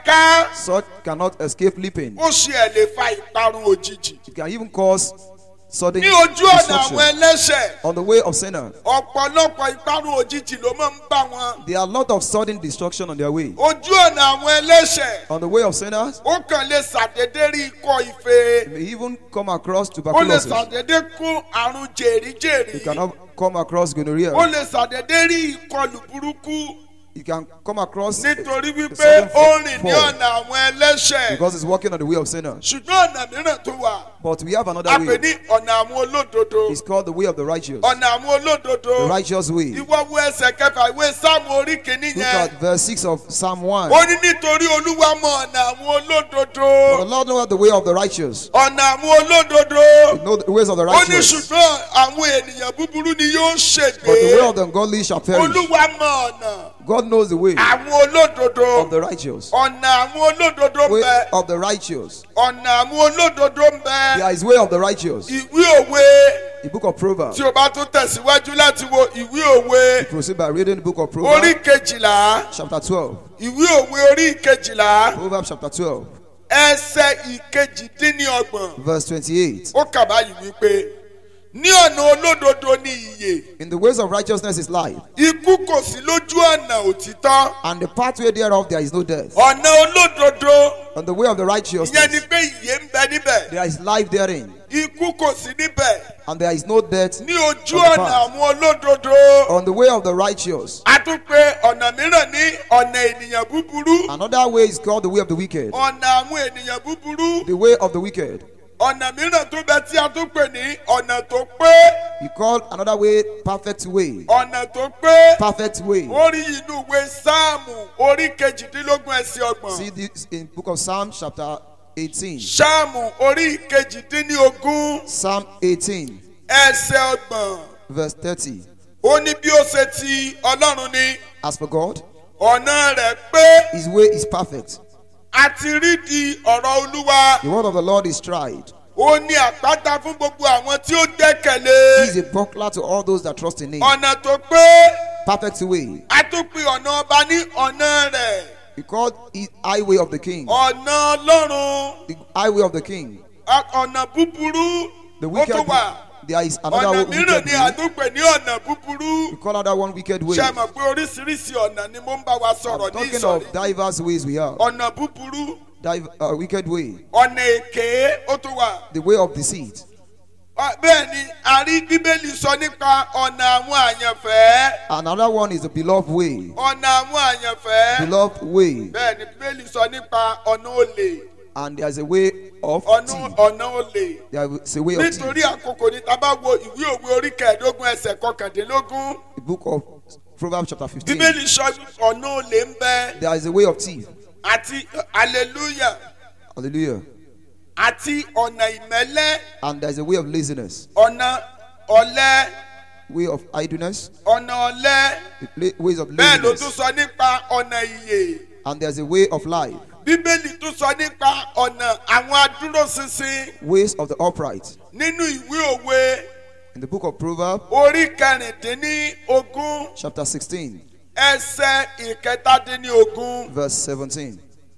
lákàlàkà. Such cannot escape leaping. Ó ṣe ẹ̀ lè fa ìparun òjijì. It can even cause sudden ní ojú ọ̀nà destruction. àwọn ẹlẹ́ṣẹ̀ On the way of sinners, ọ̀pọ̀lọpọ̀ ìparun òjijì ló máa ń bá wọn. there are a lot of sudden destruction on their way. ojú ọ̀nà àwọn ẹlẹ́ṣẹ̀ On the way of sinners, ó kàn lè ṣàdédé rí ikọ́ ife. you may even come across ó lè tuberculosis. ṣàdédé kó àrùn jèríjèrí. You cannot come across gonorrhea. ó lè ṣàdédé rí ìkọlù burúkú You can come across nítorí wípé sudden ó rìn ní fall. ọ̀nà àwọn ẹlẹ́ṣẹ̀. because it's walking on the way of sinners. ṣùgbọ́n ọ̀nà mìíràn tó wà But we have a another pè way. ní ọ̀nà àwọn olódodo. It's called the way of the righteous. ọ̀nà àwọn olódodo. The righteous way. ìwọ wo ẹsẹ̀ kẹfà ìwé sáàmù orí kìíní Look yẹn. at verse six of Psalm one. ó ní nítorí olúwa mọ ọ̀nà àwọn olódodo. For the Lord knoweth the way of the righteous. ọ̀nà àwọn olódodo. You know the ways of the ó ní righteous. ṣùgbọ́n àwọn ènìyàn búburú ni yóò But the way ṣègbé. of the ungodly shall perish. olúwa mọ ọ̀nà God knows the way àwọn olódodo. of the righteous. ọ̀nà àwọn olódodo ń Way bẹ. of the righteous. ọ̀nà àwọn olódodo ń bẹ. There is way of the righteous. ìwé òwe The book of Proverbs. tí o bá tún tẹ̀síwájú láti wo ìwé òwe Proceed by reading the book of orí Proverbs, kejìlá. chapter twelve. ìwé òwe orí kejìlá Proverbs chapter twelve, ẹsẹ̀ ìkejìdínlọ́gbọ̀n. verse twenty-eight. ó kà báyìí wípé ní ọ̀nà olódodo ní ìyè In the ways of righteousness is life, ikú kò sí lójú ọ̀nà òtítọ́. and the pathway thereof there is no death. ọ̀nà olódodo On the way of the ìyẹn ni righteousness pé ìyè ń bẹ níbẹ̀ there is life therein, ikú kò sí níbẹ̀ and there is no death. ní ojú On the ọ̀nà path. àwọn olódodo. On the way of the righteous, a tún pè ọ̀nà mìíràn ní ọ̀nà ènìyàn búburú. another way is called the way of the wicked. ọ̀nà àwọn ènìyàn búburú. The way of the wicked, ọ̀nà mìíràn tó bẹ tí a tún pè ní ọ̀nà tó pé. we call another way perfect way. ọ̀nà tó pé. Perfect way. orí inú ìwé sáàmù orí kejìdínlógún ẹsẹ̀ ọgbọ̀n. See this in book of Psalm chapter eighteen. sáàmù orí kejìdínlógún Psalm eighteen, ẹsẹ̀ ọgbọ̀n. verse thirty. ó ní bí ó ṣe ti ọlọ́run ni As for God, ọ̀nà rẹ̀ pé his way is perfect. àti rídìí ọ̀rọ̀ olúwa. The word of the Lord is tried. ó ní àpáta fún gbogbo àwọn tí ó He gbẹ́kẹ̀lé. is a buckler to all those that trust in him. ọ̀nà tó pé. Perfect way. a tún pe ọ̀nà ọba ní ọ̀nà rẹ̀. We call it highway of the king. ọ̀nà ọlọ́run. The highway of the king. a- ọ̀nà búburú. The ó wicked tún wà. there is another ọ̀nà wicked mìíràn ni way. àdúgbò ní ọ̀nà búburú. We call another one wicked way. ṣé ẹ mọ̀ pé oríṣiríṣi ọ̀nà ni mo ń bá wa I'm sọ̀rọ̀ ní talking ìsọ̀rí. of diverse ways we have. ọ̀nà búburú. Div- uh, wicked way. ọ̀nà èké ó tún wà. The way of deceit. Ọ- bẹ́ẹ̀ ni a rí bíbélì sọ nípa ọ̀nà àwọn àyànfẹ́. Another one is the beloved way. ọ̀nà àwọn àyànfẹ́. Beloved way. bẹ́ẹ̀ ni bíbélì sọ nípa ọ̀nà olè. And there's a way of ọ̀nà thief. ọ̀nà olè. There is a way of thief. nítorí àkókò ní tá a bá wo ìwé òwe orí kẹẹ̀ẹ́dógún ẹsẹ̀ kọkàndínlógún. The book of Proverbs chapter fifteen. bíbélì sọ ọ̀nà olè ń bẹ. There is a way of thief. àti hallelujah Hallelujah. àti ọ̀nà ìmẹ́lẹ́. And there's a way of laziness. ọ̀nà ọ̀lẹ. Way of idleness. ọ̀nà ọ̀lẹ. The la- ways of bẹ́ẹ̀ ló tún laziness. sọ nípa ọ̀nà ìyè. And there's a way of life. bíbélì tún sọ nípa ọ̀nà àwọn adúróṣinṣin. Ways of the upright. nínú ìwé òwe In the book of Proverbs orí kẹrìndínlógún chapter sixteen, ẹsẹ̀ ìkẹtàdínlógún. verse seventeen.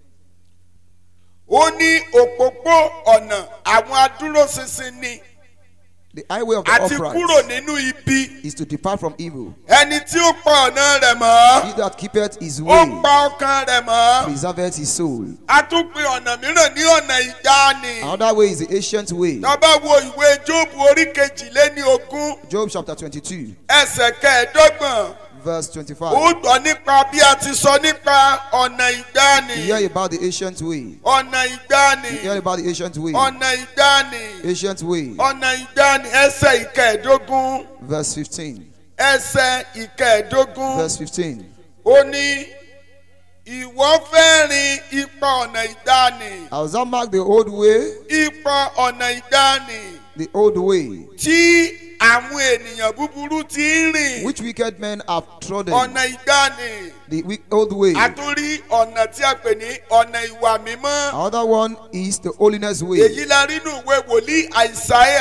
ó ní òpópó ọ̀nà àwọn adúróṣinṣin ni The highway of the àti kúrò upright nínú ibi. is to depart from evil. ẹni tí ó pa ọ̀nà rẹ̀ mọ́ He that keepeth his ó way pa ọkàn rẹ̀ mọ́. preserveth his soul. a tún pe ọ̀nà mìíràn ní ọ̀nà ìgbàanì. Another way is the ancient way. tá a bá wo ìwé jóòbù orí kejìléní ogún Job chapter twenty-two, ẹsẹ̀ kẹẹ̀ẹ́dọ́gbọ̀n. verse ó twenty-five. gbọ́ nípa bí a ti sọ nípa ọ̀nà ìgbàanì. You hear about the ancient way. ọ̀nà ìgbàanì. You hear about the ancient way. ọ̀nà ìgbàanì. Ancient way. ọ̀nà ìgbàanì ẹsẹ̀ ìkẹẹ̀ẹ́dógún. Verse fifteen. ẹsẹ̀ ìkẹẹ̀ẹ́dógún. Verse fifteen. ó ní ìwọ fẹ́ rin ipa ọ̀nà ìgbàanì. Has that marked the old way? ipa ọ̀nà ìgbàanì The old way. tí àwọn ènìyàn búburú ti ń rìn. Which wicked men have trodden? ọ̀nà ìgbàanì. The wi- old way. àtúrí ọ̀nà tí a pè ní ọ̀nà ìwà mímọ́. Another one is the holiness way. èyí la rí nínú ìwé wòlíì àìsáyà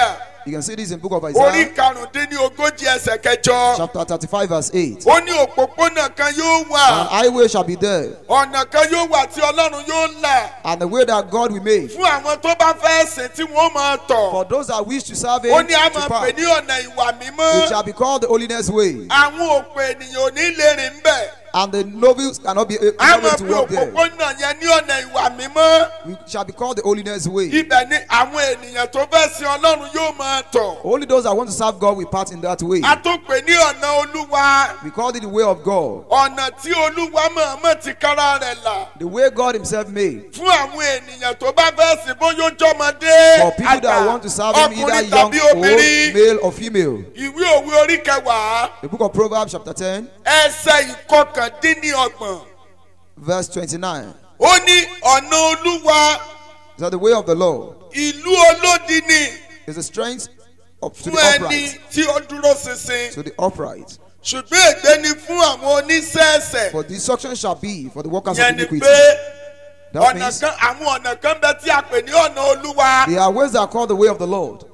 You can see this in book of orí Isaiah, karùndínlógójì ẹsẹ̀ kẹjọ. chapter thirty-five, verse eight. ó ní òpópónà kan yóò An wà, highway shall be there, ọ̀nà kan yóò wà tí ọlọ́run yóò là and the way that God will make fún àwọn tó bá fẹ́ sìn tí wọ́n máa tọ̀. for those that wish to serve ó Him ní a to máa pè pass. ní ọ̀nà ìwà mímọ́. It shall be called the holiness way, àwọn òpè ènìyàn ò ní lè rìn bẹ́ẹ̀. and the novice cannot be able a máa to pe walk there. òpópónà yẹn ní ọ̀nà ìwà mímọ́. It shall be called the holiness way. ibẹ̀ ni àwọn ènìyàn tó fẹ́ sin ọlọ́run yóò máa tọ̀. Only those that want to serve God will part in that way. a tún pè ní ọ̀nà olúwa. We call it the way of God, ọ̀nà tí olúwa mọ̀ọ́mọ̀ ti kára rẹ̀ là. the way God Himself made. fún àwọn ènìyàn tó bá fẹ́ sìn bóyá ó jọmọdé For people that want to serve Him, either ọkùnrin young, tàbí old, obìnrin. male, or female. ìwé òwe orí kẹwàá The book of Proverbs, chapter ten, ẹsẹ̀ ìkọkàndínlọ́gbọ̀n. verse twenty-nine. ó ní ọ̀nà olúwa So the way of the Lord ìlú olódi ni is the strength of to fún the ẹni upright. tí ó dúró ṣinṣin. To the upright. ṣùgbọ́n ègbé ni fún àwọn oníṣẹ́ẹ̀ṣẹ̀. For destruction shall be for the workers yẹn of ni iniquity. pé That ọ̀nà means kan àwọn ọ̀nà kan bẹ tí a pè ní ọ̀nà olúwa. there are ways that are called the way of the Lord.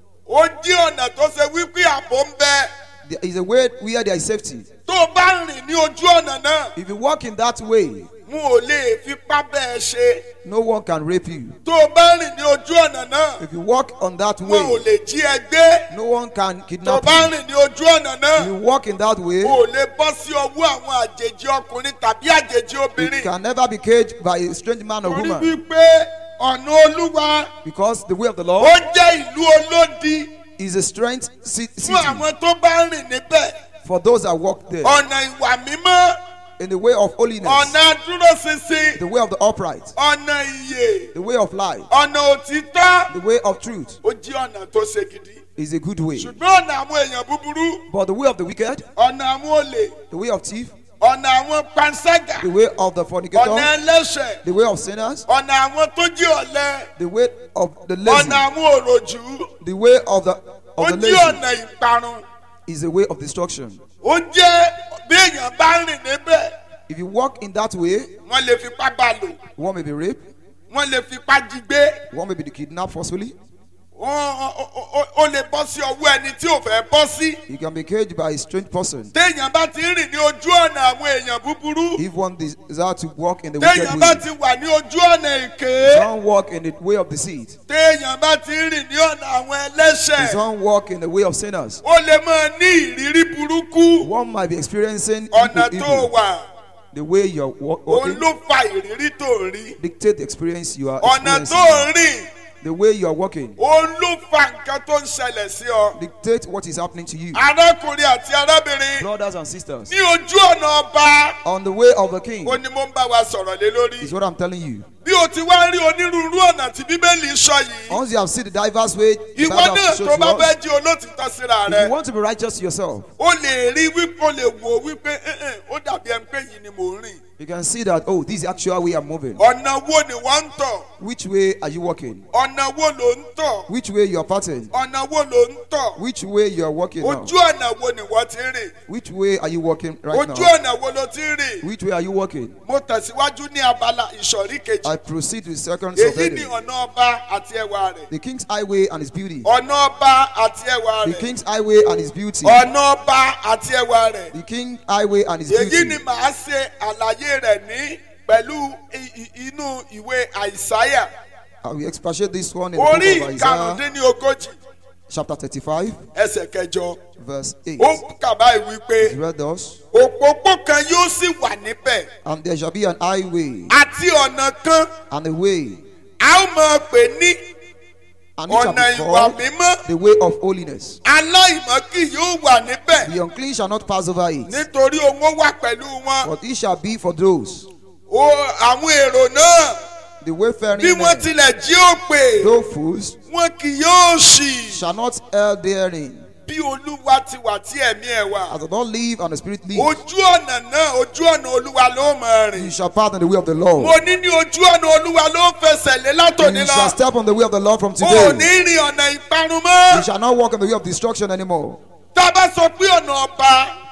ó jí ọ̀nà tó ṣe wípé ààbò ń bẹ. There is a way where there is safety. tó o bá rìn ní ojú ọ̀nà náà If you walk in that way, wọn ò lè fipá bẹ́ẹ̀ ṣe. no one can rape you. tó o bá rìn ní ojú ọ̀nà náà If you walk on that wọn ò way, lè jí ẹ gbé. no one can tó o kidnap bá you. rìn ní ojú ọ̀nà If náà you walk in that way, o ò lè bọ́ sí ọwọ́ àwọn àjèjì ọkùnrin tàbí àjèjì you obìnrin. can never be caged by a strange man or torí woman. wípé ọ̀nà olúwa Because the way of the ó Lord jẹ́ ìlú olódi is a strength ci- city fún àwọn tó bá rìn níbẹ̀. for those that walk there. ọ̀nà ìwà mímọ́, In the way of holiness, ọ̀nà dúróṣinṣin, the way of the upright, ọ̀nà ìyè, the way of life, ọ̀nà òtítọ́ the way of truth ó jí ọ̀nà tó ṣe gidi. is a good way. ṣùgbọ́n ọ̀nà àwọn èèyàn búburú, But the way of the wicked, ọ̀nà àwọn olè, the way of thief, ọ̀nà àwọn panṣágà, the way of the ọ̀nà fornicator, ẹlẹ́ṣẹ̀, the way of sinners, ọ̀nà àwọn tó jí ọ̀lẹ, the way of the lazy, ọ̀nà àwọn òròjú, the way of the ó of the jí lazy ọ̀nà ìparun. is the way of destruction. ó jẹ́ bí èèyàn bá rìn níbẹ̀ If you walk in that way, wọ́n lè fipá bá lò, one may be raped, wọ́n lè fipá jí gbé, one may be kidnapped forcefully, ó ó- ó- ó lè bọ́ sí ọwọ́ ẹni tí ò fẹ́ bọ́ sí. you can be caged by a strange person. téèyàn bá ti rìn ní ojú ọ̀nà àwọn èèyàn búburú, If one desires to walk in the wicked téèyàn bá way, ti wà ní ojú ọ̀nà èké, some walk in the way of deceit, téèyàn bá ti rìn ní ọ̀nà àwọn ẹlẹ́ṣẹ̀, some walk in the way of sinners. ó lè máa ní ìrírí burúkú. One might be experiencing ọ̀nà evil, tó evil. wà The way you're walk, òun walking ló fa ìrírí tó rí. dictate the experience you are ọ̀nà experiencing. tó rìn The way you are walking òun ló fa nǹkan tó ń ṣẹlẹ̀ sí ọ. dictate what is happening to you. arákùnrin àti arábìnrin Brothers and sisters, ní ojú ọ̀nà ọba on the way of the king ó ní mo ń bá wa sọ̀rọ̀ lé lórí. is what I'm telling you. bí o ti wá rí onírúurú ọ̀nà tí bíbélì sọ yìí, Once you have seen the diverse way the ìwọ Bible náà has tó shown bá to fẹ́ us, jí olótìtọ́ síra if rẹ you want to be righteous yourself, o lè rí wípé o lè wò wípé "Eh, eh, ó dàbí ẹni pé yìí ni mò ń rìn. you can see that, oh, this is the actual way I'm moving. ọ̀nà wo ni wọ́n ń tọ̀? Which way are you walking? ọ̀nà wo ló ń tọ̀? Which way you are parting? ọ̀nà wo ló ń tọ̀? Which way you are walking now? ojú ọ̀nà wo ni wọ́n ti ń rìn? Which way are you walking right ojú now? ọ̀nà wo ló ti ń rìn? Which way are you walking? mo tẹ̀síwájú ní abala ìsọ̀rí kejì. I proceed to the second èyí ni subheading. ọ̀nà ọba àti ẹwà rẹ̀. The king's highway and his beauty. ọ̀nà ọba àti ẹwà The rẹ̀. king's highway and his beauty. ọ̀nà ọba àti ẹwà rẹ̀. The king highway and his èyí beauty. ni màá ṣe àlàyé rẹ̀ ní pẹ̀lú i- i- inú ìwé àìsáyà I will expatiate this one in the book orí of Isaiah, karùndínlógójì chapter thirty-five, ẹsẹ̀ kẹjọ. verse eight. ó kà báyìí wípé He read thus, òpópó kan yóò sì wà níbẹ̀ and there shall be an highway àti ọ̀nà kan and a way, a ó máa pè ní and it shall ọ̀nà be ìwà called mímọ́. the way of holiness. aláìmọ́ kì yóò wà níbẹ̀ The unclean shall not pass over it, nítorí òun ó wà pẹ̀lú wọn. but it shall be for those, O àwọn èrò náà the wayfaring bí wọ́n men, tilẹ̀ jí òpè though fools, wọn kì yóò ṣì. shall not err therein. bí olúwa ti wà tí ẹ̀mí ẹ̀ wà. As the Lord live and the Spirit live, ojú ọ̀nà náà ojú ọ̀nà olúwa ló máa you rìn. shall pass in the way of the Lord. mo ní ní ojú ọ̀nà olúwa ló ń fẹsẹ̀ lé látòní You shall lọ. step on the way of the Lord from o ò today. ní rìn ọ̀nà ìparun You mọ́. shall not walk in the way of destruction anymore. tá a bá sọ pé ọ̀nà ọba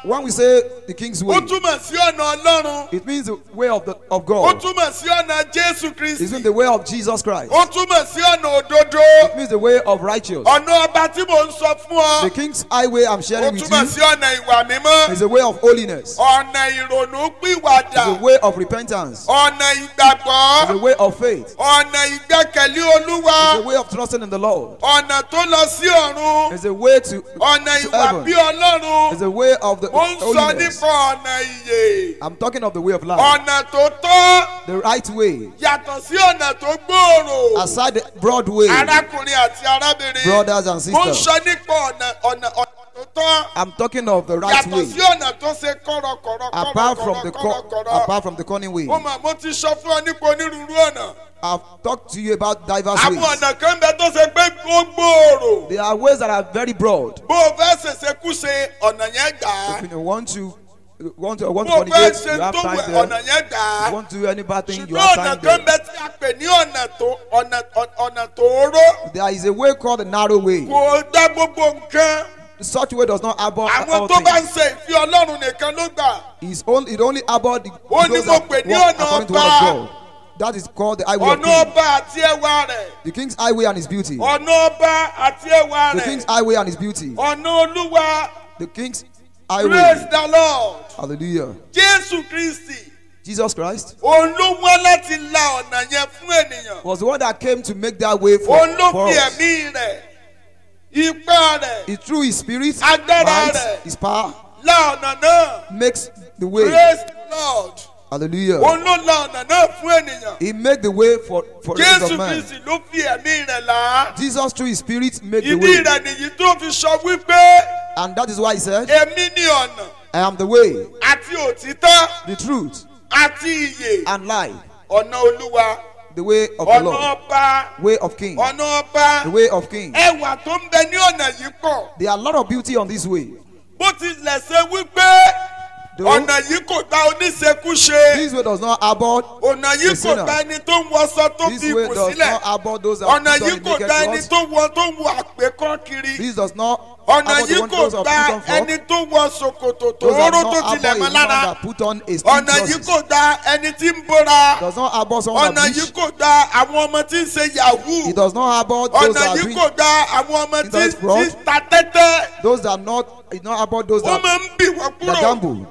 When we say the king's way, ó túmọ̀ sí ọ̀nà ọlọ́run. it means the way of the of ó God. túmọ̀ sí ọ̀nà Jésù It Kristi. means the way of Jesus Christ. ó túmọ̀ sí ọ̀nà òdodo. It means the way of righteous. ọ̀nà ọba tí mò ń sọ fún The ọ. king's highway I'm ó sharing with túmọ̀ you sí ọ̀nà ìwà mímọ́. is the way of holiness. ọ̀nà ìrònú pìwàdà. It's the way of repentance. ọ̀nà It's the ìgbàgbọ́. way of faith. ọ̀nà ìgbẹ́kẹ̀lé It's the olúwa. way of trusting in the Lord. ọ̀nà tó lọ sí ọ̀run. It's the way to, ọ̀nà to ìwà heaven. bí ọlọ́run. It's the way of the ó ń sọ holiness. nípa ọ̀nà ìyè. I'm talking of the way of life. ọ̀nà tó tọ́ The right way. yàtọ̀ sí ọ̀nà tó gbòòrò. Aside the broad way, arákùnrin àti arábìnrin. brothers and mo ń sisters. sọ nípa ọ̀nà ọ̀nà ọ̀nà tó tọ́. I'm talking of the right yàtọ̀ way. sí ọ̀nà tó ṣe kọ̀rọ̀kọ̀rọ̀ Apart from the co- kọ̀rọ̀kọ̀rọ̀. apart from the cunning way. mo mà mo ti sọ fún ọ nípa onírúurú ọ̀nà. I've talked to you about diverse àwọn ways. ọ̀nà kan bẹ tó ṣe pé ó gbòòrò. There are ways that are very broad. bó o fẹ́ ṣèṣe kú ṣe ọ̀nà yẹn gbà á. If you want to want to want bó to o fẹ́ fornicate, ṣe you have tó time wẹ̀ there. ọ̀nà yẹn gbà á. You want to do any bad thing, you ṣùgbọ́n have ọ̀nà time kan there. bẹ tí a pè ní ọ̀nà tó ọ̀nà ọ̀nà tóóró. There is a way called the narrow way. kò dá gbogbo nǹkan. Such way does not abhor àwọn all tó bá ń things. ṣe ìfẹ́ ọlọ́run nìkan ló gbà. It's only, it only abhor the Ó ní those mo that pè ní walk ọ̀nà according to the word ọba. of God. That is called the highway of ọ̀nà king. ọba àti ẹwà rẹ̀. The king's highway and his beauty. ọ̀nà ọba àti ẹwà The king's rẹ̀. highway and his beauty. ọ̀nà olúwa. The king's praise highway. the lord. Hallelujah. jésù kristi. Jesus Christ òun ló wá láti la ọ̀nà yẹn fún ènìyàn. was the one that came to make that way for, òun ló for fi us. ẹ̀mí rẹ̀. ipá rẹ̀. It through his spirit, Agbára might, rẹ̀. his power la ọ̀nà náà. makes the way. praise the lord. Hallelujah. òun ló la ọ̀nà náà fún ènìyàn. He made the way for for the rest jésù of man. kristi ló fi ẹ̀mí rẹ̀ là á. Jesus through his spirit made the ìdí way. rẹ̀ nìyí tó fi sọ wípé And that is why he said, èmi ní ọ̀nà I am the way, àti òtítọ́ the truth, àti ìyè. and life. ọ̀nà olúwa. The way of the ọ̀nà Lord. ọba. Way of king. ọ̀nà ọba. The way of king. ẹwà tó ń bẹ ní ọ̀nà yìí pọ̀. There are a lot of beauty on this way. bó tilẹ̀ ṣe wípé Though ọ̀nà yìí kò gba oníṣekúṣe. this way does not abhor, ọ̀nà yìí the kò sinner. gba ẹni tó ń wọṣọ tó this fi way ikùn does sílẹ̀. not abhor those that ọ̀nà put on yìí the kò naked gba ẹni clothes. tó wọ tó wọ àpékọ́ kiri. This does not ọ̀nà abhor the yìí one kò those that gba put on frock. ẹni tó wọ ṣòkòtò Those tóóró that tó not tilẹ̀ abhor a mọ́ woman lára. that put on a skin ọ̀nà yìí crosses. kò gba ẹni tí ń bóra. Does not abhor someone ọ̀nà that yìí bleach. kò gba àwọn ọmọ tí ń ṣe yahoo. It does not abhor those ọ̀nà that are yìí doing, kò gba àwọn ọmọ tí internet fraud. tí ń ta tẹ́tẹ́. those that are not, it not abhor those ó that, máa ń bì wọ́n that kúrò. gamble.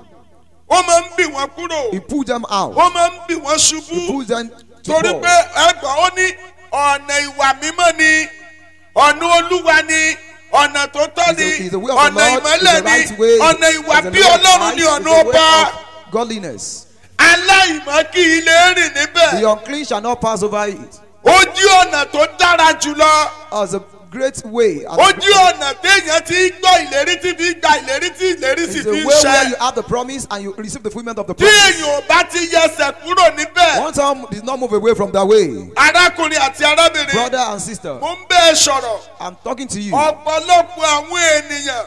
ó máa ń bì wọ́n kúrò. He pulled them out. ó máa ń bì wọ́n He ṣubú. pulls them to torí fall. pé ẹgbọ́n ó ní ọ̀nà ìwà mímọ́ ni ọ̀nà olúwa ni ọ̀nà tó tọ́ It's ni the, it's the way of the ọ̀nà Lord, ìmọ́lẹ̀ it's the ni right way, ọ̀nà ìwà it's the bí way of ọlọ́run life, ni it's ọ̀nà the way ọba. of godliness. aláìmọ́ kí ilé rìn níbẹ̀. The unclean shall not pass over it. ojú ọ̀nà tó dára jùlọ. As a great way. And ojú ọ̀nà téèyàn ti gbọ́ ìlérí tí fi gba ìlérí tí ìlérí sì it's fi a ń way where you ṣẹ. have the promise and you receive the fulfillment of the tí promise. èèyàn ò bá ti yẹsẹ̀ kúrò níbẹ̀. One time did not move away from that way. arákùnrin àti arábìnrin. Brother and sister, mo ń bẹ́ẹ̀ sọ̀rọ̀. I'm talking to you. ọ̀pọ̀lọpọ̀ àwọn ènìyàn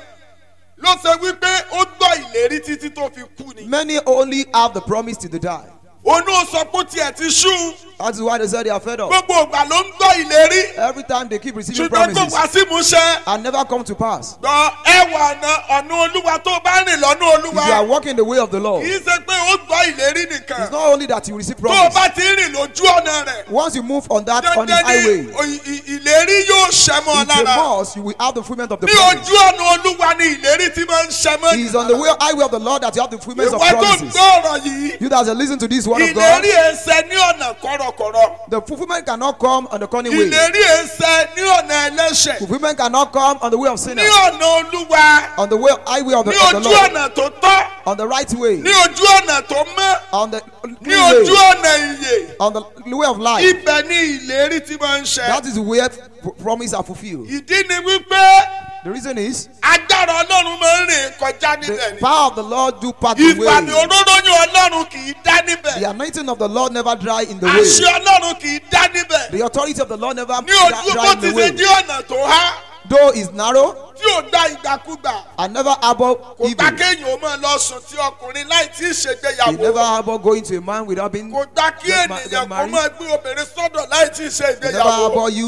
ló sọ wípé ó gbọ́ ìlérí títí tó fi kú ni. Many only have the promise till they die. onú sọ pé tiẹ̀ ti ṣú. That is why they said they are fed up. gbogbo ìgbà ló ń gbọ́ ìlérí. Every time they keep receiving ṣùgbọ́n kò promises wá sí ìmúṣẹ. and never come to pass. gbọ́ ẹwà ọ̀nà ọ̀nà olúwa tó bá rìn lọ́nà If you olúwa. are walking the way of the Lord, kì í it's ṣe pé ó gbọ́ ìlérí nìkan. not only that you receive tó o promise. bá ti rìn lójú ọ̀nà rẹ̀. Once you move on that on his dandan highway, ni ì- ì- ìlérí yóò ṣẹ mọ́ ọ it's a lára. must you will have the fulfillment of the ní promise. ojú ọ̀nà olúwa ni ìlérí ti máa ń ṣẹ mọ́. It is on the way highway of the Lord that you have the fulfillment of ìwọ tó ń promises. gbọ́ ọ̀rọ̀ yìí. You that have listened to this word of God, ìlérí ẹsẹ̀ ní ọ̀nà kọ̀rọ̀kọ̀rọ̀. the fulfillment cannot come on the cunning way. ìlérí ẹsẹ̀ ní ọ̀nà ẹlẹ́ṣẹ̀. Fulfillment cannot come on the way of ní sinners. ọ̀nà olúwa. On the way highway of the, ní of the ojú Lord. ọ̀nà tó tọ́. On the right way. ní ojú ọ̀nà tó mọ́. On the ní clean ojú way. ọ̀nà ìyè. On the way of life. ibẹ̀ ni ìlérí ti máa ń ṣẹ. That is where p- promises are fulfilled. ìdí ni wípé The reason is agbára ọlọ́run máa ń rìn kọjá níbẹ̀ the ni. power of the Lord do part the ìfàmì way. òróróyìn ọlọ́run kì í dá níbẹ̀. The anointing of the Lord never dry in the way. àṣẹ ọlọ́run kì í dá níbẹ̀. The authority of the Lord never ní ojú dry bó in ti the ṣe way. jí ọ̀nà tó há. Though it's narrow tí ò gba ìgbàkúgbà. and never above kò evil. gbà kéèyàn ó máa lọ sùn tí ọkùnrin láì tí ì He ṣègbéyàwó. never above going to a man without being kò gbà kí get ma- ènìyàn get kó married. máa gbé obìnrin sọ́dọ̀ láì tí ì ṣe He never ìgbéyàwó. above you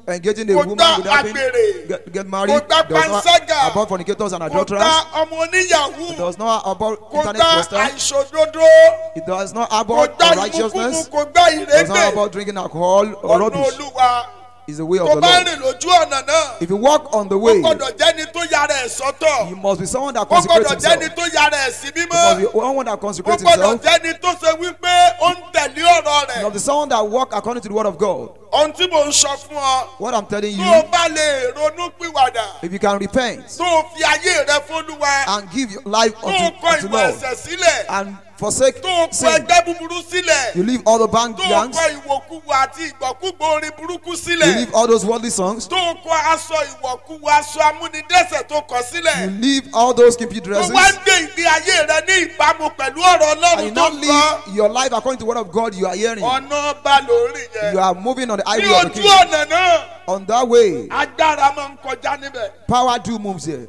engaging a kò woman gbá without being àgbèrè, get, get kò married, gbá does not panṣágà, about fornicators and kò adulterers, gbá ọmọ oníyàwó, does not about kò internet gbá fraudsters, àìṣòdodo, it does not kò about gbá ìmúkúmu, unrighteousness, kò gbá does not ìrégbè. about drinking alcohol or Ọ̀nà rubbish. Olúwa Is the way of tó the bá Lord. rìn lójú ọ̀nà náà, If you walk on the ó way, gbọ́dọ̀ jẹ́ni tó yára ẹ̀ sọ́tọ̀, you must be someone that ó consecrates gbọ́dọ̀ himself. jẹ́ni tó yára ẹ̀ sí You must be mímọ́, someone that ó consecrates gbọ́dọ̀ himself. jẹ́ni tó ṣe wípé ó ń tẹ̀lé ọ̀rọ̀ You must rẹ̀. be someone that walk according to the word of God. Ohun tí mò ń sọ fún ọ, What I'm telling tó o you, bá lè ronú pìwàdà, if you can repent tó o fi ayé rẹ fÓlúwa, and give your life tó o unto, kọ unto ìwà Lord ẹ̀ṣẹ̀ sílẹ̀, and forsake tó o kọ sin, ẹgbẹ́ búburú sílẹ̀, you leave all the bank tó o gangs, kọ ìwòkuwà àti ìgbọ̀kúgbò orin burúkú you sílẹ̀, leave all those worldly songs, tó o kọ aṣọ ìwọ̀kuwà aṣọ amúnidẹ́ṣẹ̀ tó kọ you sílẹ̀, leave all those skimpy tó dresses, wá ń gbé ìgbé ayé rẹ ní ìbámu pẹ̀lú ọ̀rọ̀ and Ọlọ́run you tó not ń kọ́. live your life according to the word of God you are hearing. Ọ̀nà ọba lórí yẹn. You are moving on the Ní highway of the ojú king. ọ̀nà náà, On that way, agbára máa ń kọjá níbẹ̀. power do moves here.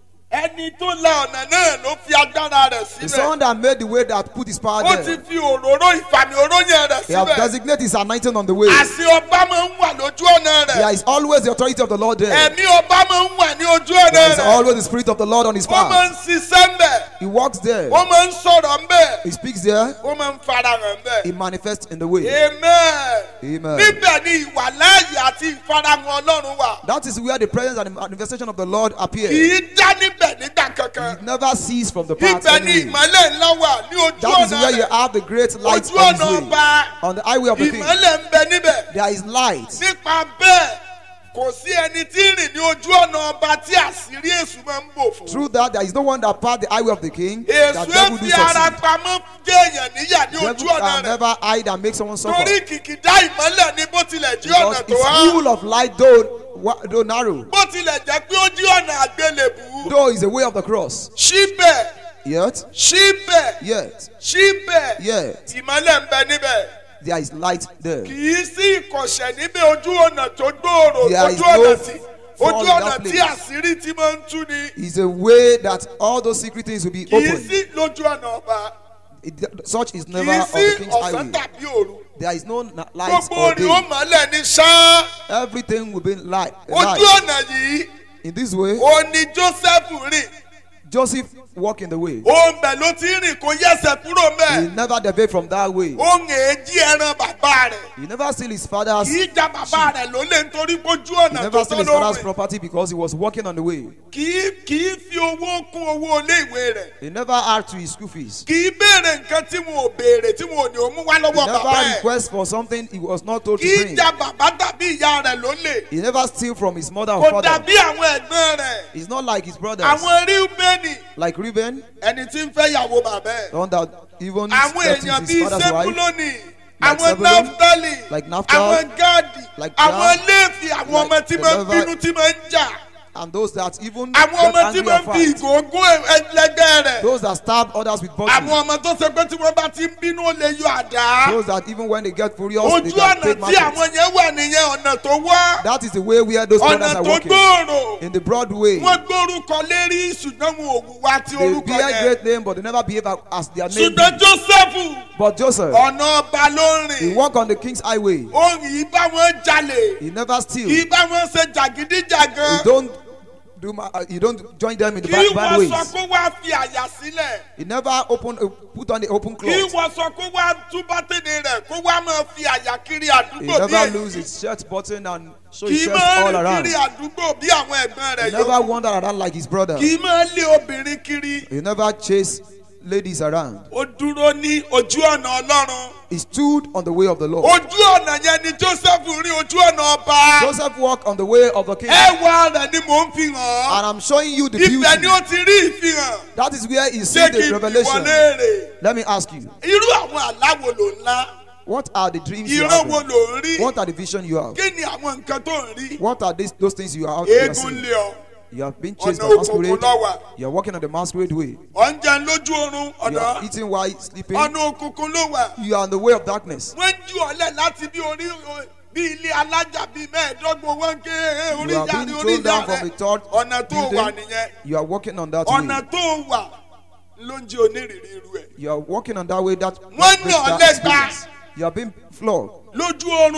Ẹni tó la ọ̀nà náà ló fi agbára rẹ̀ The síbẹ̀. someone that made the way that put his power Ó ti there. fi òróró ìfàmì oróyìn rẹ̀ He have síbẹ̀. designated his anointing on the way. Àṣẹ ọba máa ń wà lójú ọ̀nà There rẹ̀. is always the authority of the Lord there. Ẹ̀mí ọba máa ń wà ní ojú There ọ̀nà is rẹ̀. always the spirit of the Lord on his Ó máa path. ń ṣiṣẹ́ ń bẹ̀. He walks there. Ó máa ń sọ̀rọ̀ ń bẹ̀. He speaks there. Ó máa ń farahàn ń bẹ̀. He manifests in the way. Amen. Amen. Níbẹ̀ ni ìwàláàyè àti ìfarahàn Ọlọ́run wà. That is where the presence and the manifestation of the Lord appear. Kì í dá níbẹ̀ nígbà It kankan. never cease from the path Ibẹ̀ ni anyway. ìmọ́lẹ̀ ńlá wà ní ojú That is ọ̀nà where you rẹ̀. have the great light Ojú on his ọ̀nà way. ọba On the highway of the king. ìmọ́lẹ̀ ń bẹ níbẹ̀. There is light. Nípa bẹ́ẹ̀, kò sí ẹni tí ń rìn ní ojú ọ̀nà ọba tí àṣírí èṣù máa ń bò fún. Through that, there is no one that passed the highway of the king. Èṣù That ẹ devil do fi ara succeed. pamọ́ jẹ́ èèyàn níyà ní ojú Devil ọ̀nà can rẹ̀. never hide and make someone suffer. Torí kìkìdá ìmọ́lẹ̀ ni bó tilẹ̀ jí Because ọ̀nà tó it's wá. full of light, though, wa- though narrow. Bó tilẹ̀ jẹ́ pé ó jí ọ̀nà àgbélébùú. Though is the way of the cross. Síbẹ̀, Yet, síbẹ̀, yet, síbẹ̀, yet, ìmọ́lẹ̀ ń bẹ níbẹ̀. there is light there. Kì í sí ìkọ̀sẹ̀ níbẹ̀ ojú ọ̀nà tó gbòòrò, There is ojú ọ̀nà no tí fall ojú in ọ̀nà that tí place. àṣírí ti máa ń tú ni. Is a way that all those secret things will be Kì í opened. sí lójú ọ̀nà ọba. It, such is Kì never í of the sí king's ọ̀sán highway. tàbí òru. There is no na- light Gbogbo or orin ó day. mọ́lẹ̀ ní sáá. Everything will be light. Ojú light. ọ̀nà yìí, In this way, ó ní Joseph rìn. Joseph walked in the way. Òun bẹ̀ ló ti rìn kó yẹ̀sẹ̀ kúrò He mẹ́. never deviated from that way. Ó ń èéjì ẹran bàbá rẹ̀. He never steal his father's. Kì He í ja bàbá rẹ̀ lólè nítorí pójú ọ̀nà tó never steal tọ́ his father's lóhùn. property because he was walking on the way. Kì í kì í fi owó kún owó ilé ìwé rẹ̀. He never asked to his school fees. Kì í béèrè nǹkan tí wọn ò béèrè tí wọn ò ní ó mú wá He lọ́wọ́ bàbá never ẹ̀. request for something he was not told Kì to í bring. ja bàbá tàbí ìyá rẹ̀ lólè. He never steal from his mother or Kò father. dàbí àwọn ẹ̀gbọ́n rẹ̀. He's not like his brothers. Àwọn Ríúbẹ́nì, Like Reuben, ẹni tí ń fẹ́ yàwó bàbá ẹ̀. the one that even Àwọn slept èèyàn with bíi his father's wife. Sébúlónì, Like àwọn Zebulun, Náftálì, like Naphtali, àwọn Gáàdì, like àwọn Gad, Léfì, àwọn like ọmọ tí máa ń the Levi- bínú tí máa ń jà. And those that even Àwọn get ọmọ tí angry máa and ń fi fight. ìgò ogún ẹlẹgbẹ́ rẹ̀. Those that stab others with bottles. Àwọn ọmọ tó ṣe pé tí wọ́n bá ti ń bínú ó lè yọ àdá. Those that even when they get furious, they Ojú can ọ̀nà take tí matters. àwọn yẹn wà nìyẹn ọ̀nà tó wá. That is the way where those brothers Ọ̀nà are tó walking. gbòòrò. In the broad way. Wọ́n gbórúkọ lérí ṣùgbọ́n wọn ò wùwà tí They orúkọ bear yẹn. great name, but they never behave as their name. Ṣùgbọ́n be. Jósẹ́fù But Joseph, ọ̀nà ọba ló ń he rìn. walked on the king's highway. Ó yìí bá wọn jalè. He never steal. Kì í He bá wọn ṣe jàgídíjàgan. don't do. ma- uh, He don't join them in the Kí bad, bad wọ́n ways. sọ kó wá fi àyà sílẹ̀. He never open uh, put on the open Kí cloth. wọ́n sọ kó wá tú bátìnì rẹ̀ kó wá máa fi àyà kiri He àdúgbò bí never èyí. lose his shirt button and show Kì his í chest máa all rìn around. kiri àdúgbò bí àwọn ẹ̀gbọ́n He rẹ̀ never yòókù. wander around like his brother. Kì í máa lé obìnrin kiri. He never chase ladies around. Ó dúró ní ojú ọ̀nà Ọlọ́run. He stood on the way of the Lord. Ojú ọ̀nà yẹn ni Joseph rí ojú ọ̀nà ọba. Joseph walked on the way of the king. Ẹwà rẹ̀ ni mò ń fi hàn. And I'm showing you the Ibẹ̀ ni beauty. ó ti rí ìfihàn. That is where he Ṣé sees kí the n fi revelation. wọlé rè? Let me ask you, Irú àwọn àláwo ló ńlá. what are the dreams you Ìran wo have? ló ń rí? What are the vision you have? Kí ni àwọn nǹkan tó ń rí? What are these, those things you are out you are Eégún seeing? lé ọ. You have been chased Ọ̀nà by òkùnkùn masquerade. lọ́wà. You are walking on the masquerade way. Ọ̀ ń jẹun lójú oorun You ọ̀nà. are eating while sleeping. Ọ̀nà òkùnkùn ló wà. You are on the way of darkness. Wọ́n ń jú ọ̀lẹ́ láti bí orí bí ilé alájà bíi mẹ́ẹ̀ẹ́dọ́gbọ̀n wọ́n ń ké orí You are ìyá being rẹ̀ orí thrown ìyá down from rẹ̀. the third Ọ̀nà tó wà building. nìyẹn. You are walking on that Ọ̀nà way. tó wà ló ń jẹ́ onírìírí irú ẹ̀. You are walking on that way that, Wọ́n that, nà ọ́ that lẹ́gbàá. experience. You are being flawed. Lójú oorun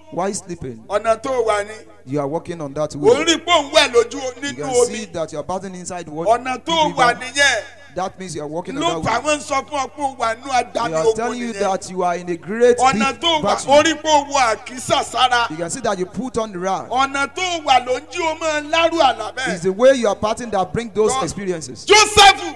Why sleeping? ọ̀nà tó wà ní. You are walking on that ò ń way. rí pé òun wẹ̀ lójú You nínú can omi. see that you are bathing inside water. ọ̀nà tó wà nìyẹn. That means you are walking ló on fà that way. wọ́n sọ fún ọ pé ó wà nínú They agbami are ogun telling you nìyẹn. that you are in a great ọ̀nà deep tó wà battle. orí pé ó wọ àkísà sára. You can see that you put on the rag. ọ̀nà tó wà ló ń jí o máa lárú àlá It's bẹ́ẹ̀. the way you are parting that bring those God. experiences. Jósẹ́fù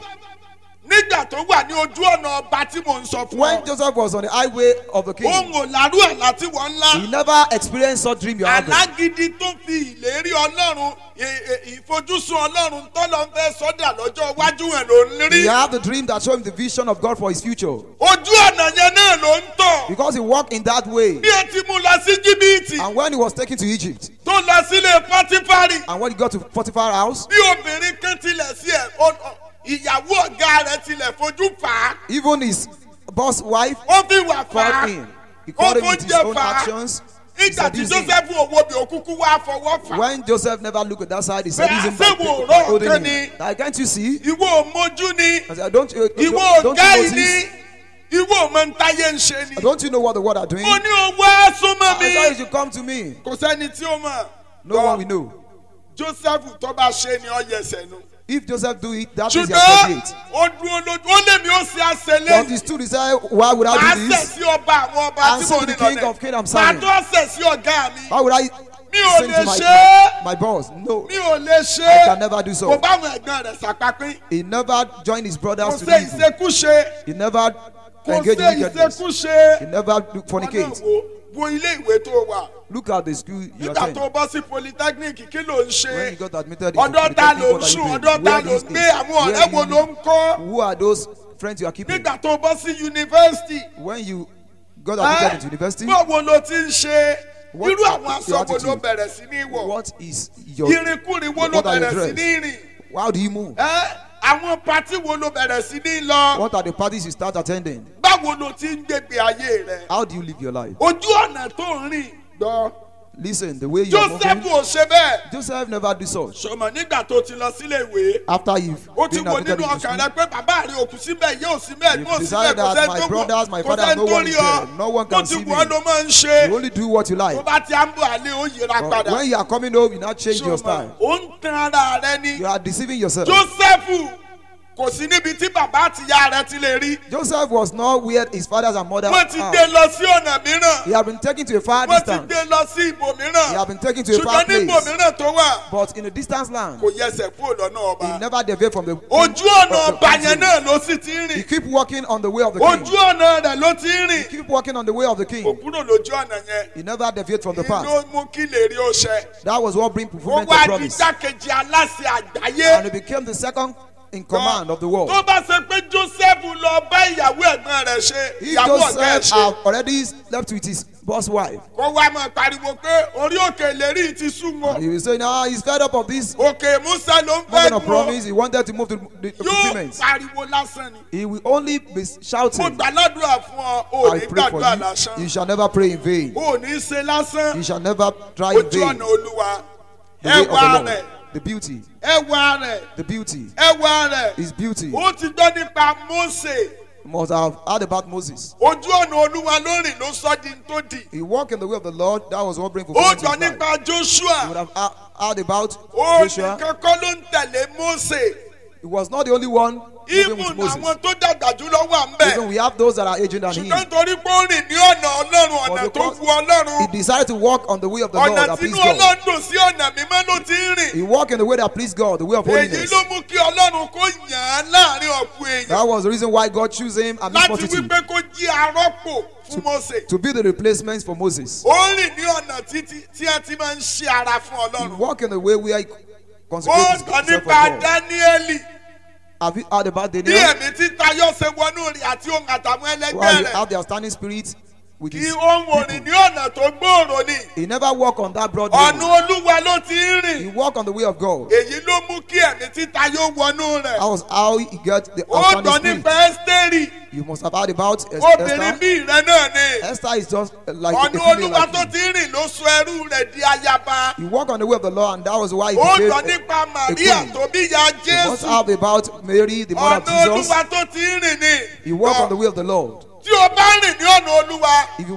nígbà tó wà ní ojú ọ̀nà ọba tí mò ń sọ fún When ọ. Joseph was on the highway of the king, òun ò lárú àlá tí wọ́n ń lá. he never experienced such dream you have. àlá gidi tó fi ìlérí ọlọ́run ì- ì- ìfojúsùn ọlọ́run tọ́lọ́ ń fẹ́ sọ́dà lọ́jọ́ iwájú ẹ̀ ló ń He rí. had the dream that showed him the vision of God for his future. ojú ọ̀nà yẹn náà ló ń tọ̀. Because he walked in that way. bí ẹ ti mú lọ sí jìbìtì And when he was taken to Egypt, tó lọ sílé pọtifárì. and when he got to Potiphar's house, bí obìnrin kan tilẹ̀ sí ẹ̀ ọ- ọ- ìyàwó ọ̀gá rẹ̀ tilẹ̀ fojú fà á. even his boss wife ó fi wà fà called á. him. He called him with his fojú own fà á. actions. He nígbà tí seduced him. joseph owó bí òkúkú wá fọwọ́ fà á. When Joseph never looked at that side, he said, Bẹ́ẹ̀ him by, ṣé wò by rọ̀ holding ọ̀kan him. ni? Like, can't you see? ìwọ ò mójú ni. I said, don't you, ìwọ don't, ò don't gá you yìí ni. notice? ìwọ ò mọ ń táyé ń ṣe ni. Don't you know what the world are doing? ó ní owó súnmọ́ I said, you mi. should come to me. kò sẹ́ni tí ó mọ̀. No one will know. joseph tó bá ṣe ni ọ yẹsẹ̀ nu. If Joseph do it, that means he ṣùgbọ́n has ó dúró lójú ó lè mi ó ṣe àṣẹ But he lẹ́yìn. stood, he said, why would I máa do ṣẹ̀ this? sí ọba àwọn ọba And tí say mo to the ní king lọ́lẹ̀. of kings, I'm máa sorry. tó ṣẹ̀ sí ọ̀gá mi. Why would I mi ò sing lè to ṣe my, é. my boss? No, mi ò lè ṣe I é. can never do kò so. bá àwọn ẹ̀gbọ́n rẹ̀ ṣàpapín. He never joined his kò brothers to do ṣe evil. ìṣekúṣe. He never kò engaged ṣe in wickedness. ìṣekúṣe. He never do ọ̀nà fornicate. wo wo ilé ìwé tó wà. Look at the school you nígbà attend. tó bọ́ sí polytechnic kí ló ń When ṣe. you got admitted into ọ̀dọ́ ta polytechnic, ló ń what are you sùn doing? ọ̀dọ́ ta Where do ló you ń stay? gbé àwọn Where ọ̀rẹ́ do wo you ló ń live? kọ́. Who are those friends you are keeping? nígbà tó bọ́ sí yunifásitì. When you got admitted into university, báwo ló ti ń ṣe. What irú àwọn is your aṣọ wo ló attitude? bẹ̀rẹ̀ sí ní wọ̀. what is your, irinkurin wo ló what are bẹ̀rẹ̀ your sí ní dress? rìn. How do you move? Ẹ́, àwọn pati wo ló bẹ̀rẹ̀ sí ní lọ. What are the parties you start attending? báwo ló ti ń gbégbé ayé rẹ̀. How do you live your life? ojú ọ̀nà tó ń rìn. gbọ́. Listen, the way you are joseph moving, ò ṣe bẹ́ẹ̀. Joseph never do such. sọmọ nígbà tó ti lọ sílé ìwé. After you've ó ti been wo admitted nínú into ọkàn school, rẹ pé bàbá rẹ òkú síbẹ̀ yóò síbẹ̀ You've yóò síbẹ̀ decided kò that sẹ́ni my tó brothers, my kò father, sẹ́ni no tó one rí is ọ. there. No one ó can ti see wọ́n me. ló máa ń ṣe. You only do what you tó like. bá ti à ń bọ̀ àlẹ́ ó yẹra But padà. when you are coming home, you now change your Sọmọ, style. ó ń tan ara rẹ ní. You are deceiving yourself. joseph kò sí níbi tí bàbá àti ìyá rẹ ti lè rí. Joseph was not where his fathers and mothers wọ́n ti are. gbé lọ sí ọ̀nà mìíràn. He had been taken to a far wọ́n ti distance. gbé lọ sí ibò He mìíràn. had been taken to a far ṣùgbọ́n ní ibò place. mìíràn tó wà But in a distant land, kò yẹsẹ̀ kúrò lọ́nà he ọba. never deviated from the ojú ọ̀nà of the ọba yẹn country. náà ló sì ti ń He rìn. keep walking on the way of the ojú king. ọ̀nà rẹ̀ ló ti ń rìn. Keep walking on the way of the kò king. kúrò lójú ọ̀nà yẹn. He never deviated from the path. ló mú kí lè rí oṣẹ. That was what bring ó fulfillment wá of di promise. jákèjì aláṣẹ And àgbáyé. he became the second in command of the world. tó bá ṣe pé joseph lọ bá ìyàwó ẹ̀gbọ́n rẹ̀ ṣe If ìyàwó ọ̀gá ẹ̀ Joseph ṣe. have already slept with his boss wife, kó wá máa pariwo pé orí òkè ìlérí ti sún wọn. he will say, "Now he's fed up of this òkè musa ló ń fẹ́ mountain of gùn ó. promise. He wanted to move to the yóò fulfillment. pariwo lásán ni. He will only be mo shouting. gbàládùra fún ọ ò I ní pray for gbàdúrà you. lásán. You shall never pray in vain. ò ní ṣe lásán. You shall never try in ojú vain. ọ̀nà olúwa. The way of the ẹwà Lord, rẹ̀ the beauty, ẹwà rẹ̀ the beauty, ẹwà rẹ̀. his beauty. ó ti gbọ́ nípa mose. You must have heard about Moses. ojú ọ̀nà olúwa lórí ló sọ di tó di. He walked in the way of the Lord. That was what bring ó fulfillment gbọ́ in his life. nípa You joshua. would have he- heard about ó Joshua. nìkan kọ́ ló ń tẹ̀lé mose. He was not the only one moving with even Moses. àwọn tó dàgbà jùlọ wà ń Even bẹ̀. we have those that are aging than him. ṣùgbọ́n torí pé ó rìn ní ọ̀nà ọlọ́run ọ̀nà But tó because wu ọlọ́run. He decided to walk on the way of the Lord ọ̀nà that tínú pleased God. ọlọ́run dùn sí ọ̀nà mímọ́ ló ti ń rìn. He walked in the way that pleased God, the way of èyí holiness. ló mú kí ọlọ́run kó yàn án láàrin ọ̀pọ̀ èèyàn. That was the reason why God chose him amidst láti multitude wípé kó jí arọ́pò fún mose. to be the replacement for Moses. ó rìn ní ọ̀nà títí tí ẹ ti máa ń ṣe ara fún He ọlọ́run. walked in the way where he ó consecrated sọ himself for nípa God. dáníẹ́lì. Have you heard about bí Daniel? ẹ̀mí tí tayọ ṣe wọnú rẹ̀ àti ohun àtàwọn Well, ẹlẹgbẹ́ you rẹ̀. have the outstanding spirit with kí his ohun òrìn ní ọ̀nà tó gbòòrò ni. He never walked on that broad ọ̀nà way. olúwa ló ti ń He rìn. walked on the way of God. èyí ló mú kí ẹ̀mí títa yóò wọnú That rẹ̀. was how he got the ó gbọ́ outstanding spirit. nípa ẹ́sítérì. You must have heard about Es- obìnrin Esther. bí rẹ náà ni. Esther is just like a ọ̀nà female olúwa like tó you. ti ń rìn ló sọ ẹrú rẹ̀ di ayaba. He walked on the way of the Lord, and that was why he ó became gbọ́ a, nípa a maria queen. tó bí ya You must jésù. have about Mary, the mother ọ̀nà of Jesus. olúwa tó ti ń rìn ni. He walked on the way of the Lord. tí o bá rìn ní ọ̀nà olúwa. If you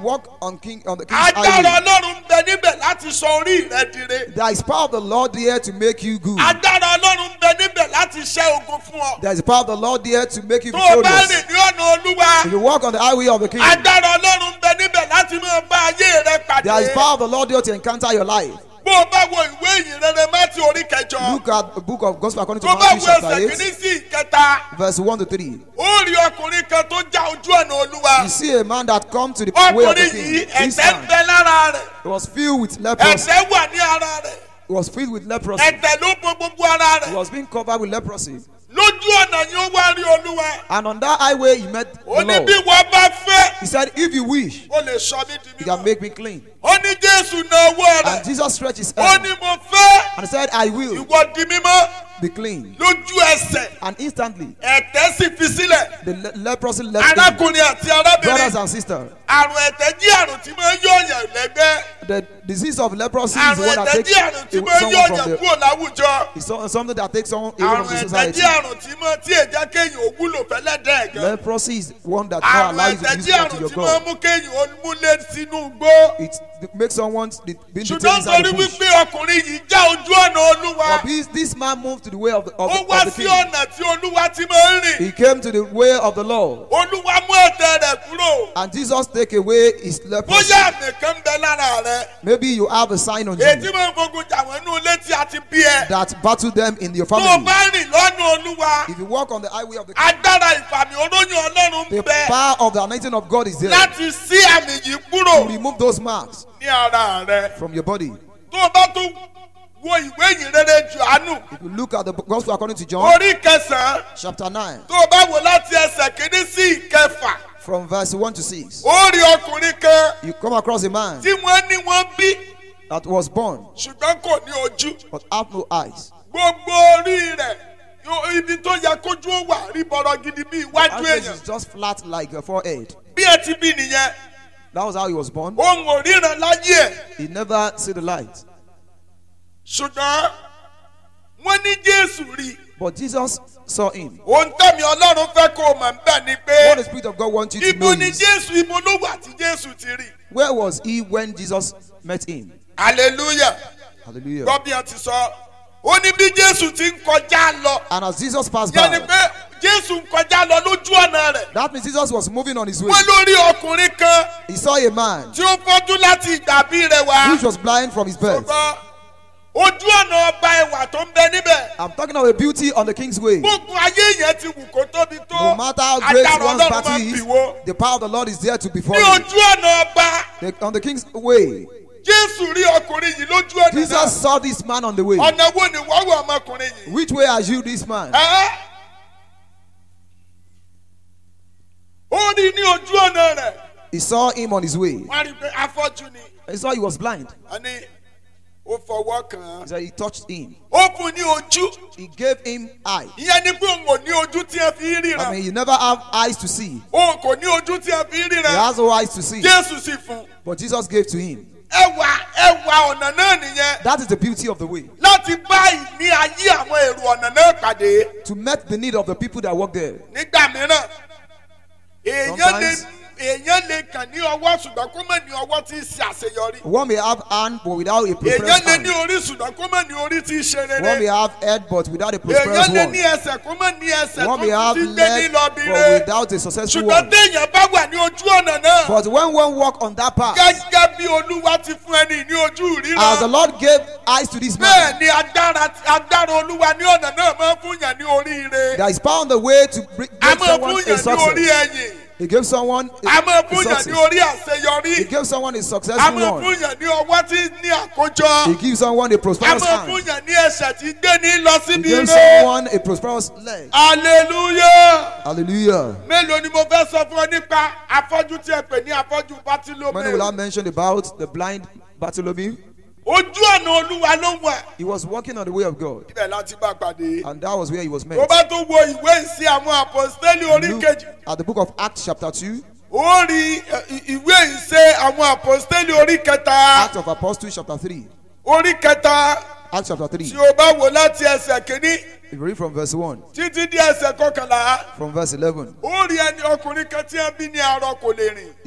walk on king on the king's agbára highway, ọlọ́run ń bẹ níbẹ̀ láti sọ orí rẹ dire. there is power of the Lord there to make you good. agbára ọlọ́run ń bẹ níbẹ̀ láti ṣẹ́ ogun fún ọ. There is power of the Lord there to make you tó o bá victorious. rìn ní ọ̀nà olúwa. If you walk on the highway of the king, agbára ọlọ́run ń bẹ níbẹ̀ láti máa bá ayé rẹ there is pàdé. power of the Lord there to encounter your life. bó o bá wo ìwé ìyìn rere Mátì orí kẹjọ. Look at the book of Gospel according to tó bá Matthew wo chapter ẹsẹ̀ eight, kìíní sí ìkẹta. verse one to three. ó rí ọkùnrin kan tó já ojú ọ̀nà olúwa. You see a man that come to the way of the ọkùnrin king. yìí This ẹ̀tẹ̀ ń man, bẹ lára rẹ̀. he was filled with leprosy. ẹ̀tẹ̀ wà ní ara rẹ̀. He was filled with leprosy. ẹ̀tẹ̀ ló bo gbogbo ara He rẹ̀. was being covered with leprosy. lójú ọ̀nà yìí ó wá rí olúwa. And on that highway, he met the ó ní bí Lord. wọ́n bá fẹ́. He said, if you wish, ó lè sọ mí di you can mímọ́. make me clean. ó ní Jésù na owó And rẹ̀. Jesus stretched his ó hand ní mo fẹ́. and said, I will ìwọ di mímọ́. be clean. lójú ẹsẹ̀. And instantly, ẹ̀tẹ̀ sì fi sílẹ̀. the le- leprosy left him. arákùnrin àti Brothers arábìnrin. and sisters, àrùn ẹ̀tẹ̀ jí àrùn tí máa ń yọ̀yàn lẹ́gbẹ́. the disease of leprosy is the àrùn one that ẹ̀tẹ̀ takes jí àrùn tí a- máa ń someone from yọ̀yàn the. kúrò láwùjọ. It's so- something that takes someone away from àrùn the ẹ̀tẹ̀ society. jí àrùn tí máa tí èjá kéèyàn ò wúlò fẹ́lẹ́ dẹ́ ẹ̀gán. Leprosy is one that now àrùn allows you to ẹ̀tẹ̀ use jí God to àrùn your tí máa God. mú kéèyàn ó múlé sínú igbó. It makes someone be- being detained ṣùgbọ́n inside torí the bush. wípé ọkùnrin yìí já ojú ọ̀nà olúwa. But this, this man moved to the way of the, of, ó the, wá of the sí king. ọ̀nà tí olúwa ti máa ń rìn. He came to the way of the Lord. olúwa mú ẹ̀tẹ̀ rẹ̀ kúrò. And Jesus take away his leprosy. bóyá àmì kan ń bẹ lára rẹ̀. Maybe you have a sign on ètí you máa ń fogun jà wọ́n nínú ilé tí a ti bí ẹ. that battle them in your tó o family. bá rìn lọ́nà olúwa. If you walk on the highway of the king, agbára ìfàmì olóyún ọlọ́run the ń bẹ power of the anointing of God is there láti sí àmì yìí to kúrò remove those marks ní ara rẹ̀. from your body. tó o bá tún wo ìwé ìyìn rere Jòhánù If you look at the gospel according to John, orí kẹsàn-án chapter nine, tó o bá wò láti ẹsẹ̀ kìíní sí ìkẹfà from verse one to six, ó rí ọkùnrin kan you come across a man tí wọ́n ní wọ́n bí that was born ṣùgbọ́n kò ní ojú but have no eyes. gbogbo orí rẹ̀ yó- ibi tó yẹ kójú ó wà rí bọ̀rọ̀ gidi bí iwájú That face èèyàn is just flat like a forehead. bí ẹ ti bí nìyẹn That was how he was born. òun ò ríran láyé ẹ̀ He never see the light. ṣùgbọ́n wọ́n ní Jésù rí But Jesus saw him. ohun tẹ̀mí Ọlọ́run fẹ́ kó o mọ̀ ń bẹ̀ ni pé What the Spirit of God wants you to know ibo ni is, Jésù ibo ló wà tí Jésù ti rí where was he when Jesus met him? hallelujah Hallelujah. gbọ́ bí wọ́n ti sọ ó ní bí Jésù ti ń kọjá lọ And as Jesus passed yẹn ni by, pé Jésù ń kọjá lọ lójú ọ̀nà rẹ̀ that means Jesus was moving on his way. wọ́n lórí ọkùnrin kan He saw a man tí ó fọ́jú láti ìgbà bí rẹ̀ wá which was blind from his birth. ṣùgbọ́n ojú ọ̀nà ọba ẹwà tó ń bẹ níbẹ̀ I'm talking of a beauty on the king's way. gbogbo ayé yẹn ti wù kó tóbi tó No matter how great agbára one's Ọlọ́run battle máa ń is, bìwó the power of the Lord is there to before ní you. ojú ọ̀nà ọba The- on the king's way, Jésù rí ọkùnrin yìí lójú ọ̀nà náà Jesus saw this man on the way. ọ̀nà wo ni wọ́n wọ ọmọkùnrin yìí. Which way are you, this man? Ẹ́? ó rí ní ojú ọ̀nà rẹ̀ He saw him on his way. wọ́n á rí i pé afọ́jú ni He saw he was blind. wọ́n ní ó fọwọ́ kàn án He said he touched him. ó fún un ní ojú He gave him eye. ìyẹn ni pé òun ò ní ojú tí ẹ fi ń I ríran mean, you never have eyes to see. òun kò ní ojú tí ẹ fi ń He ríran has no eyes to see. Jésù sì fún un. But Jesus gave to him. ẹwà ẹwà ọ̀nà náà nìyẹn That is the beauty of the way. láti bá ìní ayé àwọn èrò ọ̀nà náà pàdé To meet the need of the people that work there. nígbà mìíràn èèyàn lè Sometimes- èèyàn lè kàn ní ọwọ́ ṣùgbọ́n kó má ní ọwọ́ tí ń ṣe àṣeyọrí One may have hand but without a prosperous èèyàn lè ní hand. orí ṣùgbọ́n kó má ní orí tí ń ṣe One rere may have head but without a prosperous èèyàn lè one. ní ẹsẹ̀ kó má ní ẹsẹ̀ tó One may have ti gbé ní leg lọ bí but re without a successful ṣùgbọ́n one. téèyàn bá wà ní ojú ọ̀nà náà But when one walk on that path, gẹ́gẹ́ bí Olúwa ti fún ẹni ní ojú as the ríran Lord gave eyes to this bẹ́ẹ̀ man, ni agbára agbára Olúwa ní ọ̀nà náà máa ń fún yàn ní oríire there is power on the way to bring, a give máa someone fún a yàn ní orí success. ẹ̀yìn He gave someone a, a máa a fún yàn ní success. orí àṣeyọrí He gave someone a a successful máa one. fún yàn ní ọwọ́ tí ní àkójọ He gives someone a a prosperous máa fún hand. yàn ní ẹsẹ̀ tí gbé ní lọ He síbi gives ire someone a prosperous leg. hallelujah Hallelujah. mélòó ni mo fẹ́ sọ fún ọ nípa afọ́jú tí ẹ pè ní afọ́jú Many will Bátílómè have mentioned about the blind Bartholomew. ojú ọ̀nà Olúwa ló wà He was walking on the way of God, ibẹ̀ láti bá pàdé and that was where he was tó met. bá tó wo ìwé ìsí àwọn àpọ́stélì orí Look kejì at the book of Acts chapter two, ó rí ẹ, ì- ìwé ìṣe àwọn àpọ́stélì orí kẹta Acts of Apostles chapter three, orí kẹta Acts chapter three. tí o bá wò láti ẹsẹ̀ kìíní If you read from verse one, títí dé ẹsẹ̀ kọkànlá from verse eleven, ó rí ẹni ọkùnrin kan tí wọ́n bí ní arọ kò lè rìn you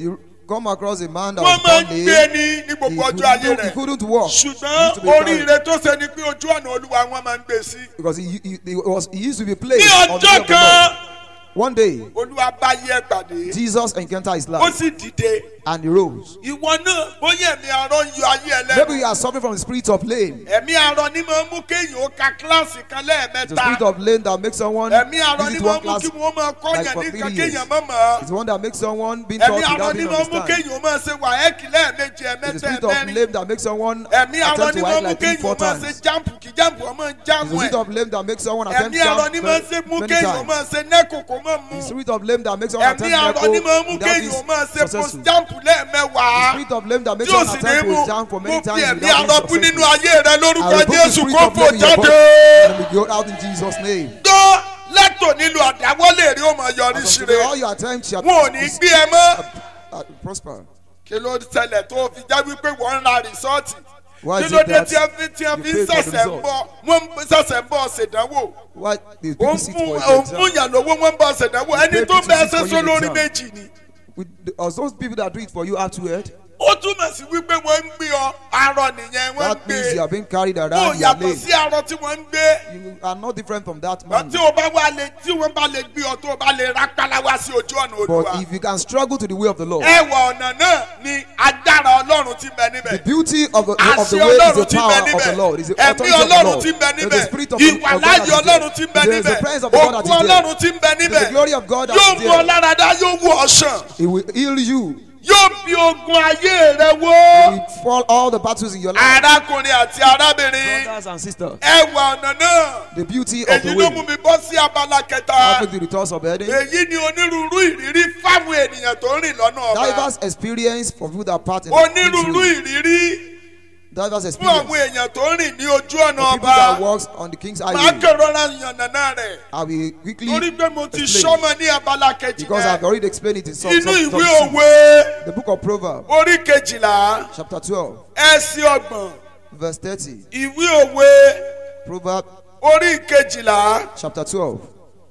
come across a man that wọ́n was máa born ń gbé lame, ní ní he gbogbo ọjọ́ couldn't, ayé do- he rẹ̀ couldn't walk. ṣùgbọ́n He used to be carried. oríire tó ṣe ni pé ojú ọ̀nà olúwa wọn máa ń gbé sí. Because he, he, he, was, he used to be placed ní on the way ọjọ́ of the kan Lord. One day, olúwa bá yẹ pàdé Jesus encountered his ó life sì dìde. and he rose. ìwọ náà bóyá ẹ̀mí arọ ń yọ ayé ẹ Maybe lẹ́nu. you are suffering from the spirit of lame. ẹ̀mí arọ ni máa ń mú kéèyàn ó ka kíláàsì kan The lẹ́ẹ̀mẹ́ta. spirit of lame that makes someone ẹ̀mí arọ ni visit máa one ń mú class. kí wọ́n máa like kọ́yàn for ní three nǹkan years. kéèyàn má mọ̀. It's the one that makes someone being ẹ̀mí taught arọ without ni being máa ń mú understand. kéèyàn ó máa ṣe wàhẹ́ẹ̀kì lẹ́ẹ̀mejì It's the ẹ̀mẹ́ta spirit of ẹ̀mẹ́rin. lame that makes someone ẹ̀mí arọ attempt ni to máa write ń mú like three, kéèyàn four ó máa times. ṣe jáàmpù kí jáàmpù ọmọ ń It's the jáàmù spirit ẹ̀. of lame that makes someone attempt ẹ̀mí to arọ ni jump máa ń ṣe very mú many kéèyàn ó times. máa ṣe nẹ́kò kó máa mú. The spirit of lame that makes someone ẹ̀mí attempt arọ to ni máa ń go mú without kéèyàn ó being máa ṣe successful. post jáàmpù lẹ́ẹ̀mẹ́wàá. Spirit of lame that makes tí o someone sì ní attempt mú to jump for mú many fi times ẹ̀mí without arọ kú being nínú successful. ayé rẹ I lórúkọ will put the Jésù spirit kó of fò lame in your jáde. body and we go out in Jesus' name. gbọ́ lẹ́tọ̀ nílùú àdáwọ́lé rí ó máa yọrí As of síre. today, all your attempts shall wọn ò ní gbé ẹ mọ́. uh, prosper. kí ló ṣẹlẹ̀ tó fi já wípé wọ́n ń ra rìsọ́ọ̀tì. Why kí is ló it dé that tí ẹ fi tí ẹ you fi pay ń for the ṣẹ̀ṣẹ̀ ń result? bọ̀ wọ́n ń ṣẹ̀ṣẹ̀ ń bọ̀ ṣèdánwò. Why the ó people ń sit fún for ó ń exam? fún yàn lówó wọ́n ń bọ̀ ṣèdánwò ẹni pay tó people bẹ́ẹ̀ sit ṣe for sọ you lórí exam. méjì ni. With the, are those people that do it for you have two head? ó túmọ̀ sí wípé wọ́n ń gbé ọ arọ nìyẹn wọ́n ń That means you gbé are being carried ó around. You are yàtọ̀ lame. sí arọ tí wọ́n ń gbé. You are not different from that man. tí o bá wà lè tí wọ́n bá lè gbé ọ tó o bá lè rápálá wá sí ojú ọ̀nà But olúwa. if you can struggle to the way of the Lord, ẹwà ọ̀nà náà ni agbára ọlọ́run ti bẹ the níbẹ̀. beauty of the, of the àṣẹ way is ọlọ́run the ti bẹ power of the níbẹ̀. Lord. Is the ẹ̀mí authority of the ọlọ́run Lord. ti bẹ There's níbẹ̀. the spirit of, the, of ìwà God láàyè that is ọlọ́run ti there. bẹ There's the níbẹ̀. presence of God that òkú is there. ọlọ́run ti bẹ There's níbẹ̀. the glory of God that yóò is mú ọ there. láradá yóò wú ọ sàn. He will heal you. yóò bí ogun ayé rẹ He wó. will fall all the battles in your life. arákùnrin àti arábìnrin Brothers and sisters, ẹwà ọ̀nà náà. the beauty of èyí the ló mú way. mi bọ́ sí abala kẹta. I'll make the returns of heading. èyí ni onírúurú ìrírí fáwọn ènìyàn tó ń rìn lọ́nà ọba. Diverse experience for people that part in the onírúurú way. ìrírí Diverse fún àwọn experience èèyàn tó ń rìn ní ojú ọ̀nà for people that ọba. walks on the King's máa Highway. kẹrọra yànnàná rẹ̀. I will quickly torí pé mo ti explain sọ́mọ ní abala kejì because I've rẹ̀. already explained it in some, inú some, some ìwé some- òwe the book of Proverbs, orí kejìlá chapter twelve, ẹsẹ̀ ọgbọ̀n. verse thirty. ìwé òwe Proverbs, orí kejìlá chapter twelve.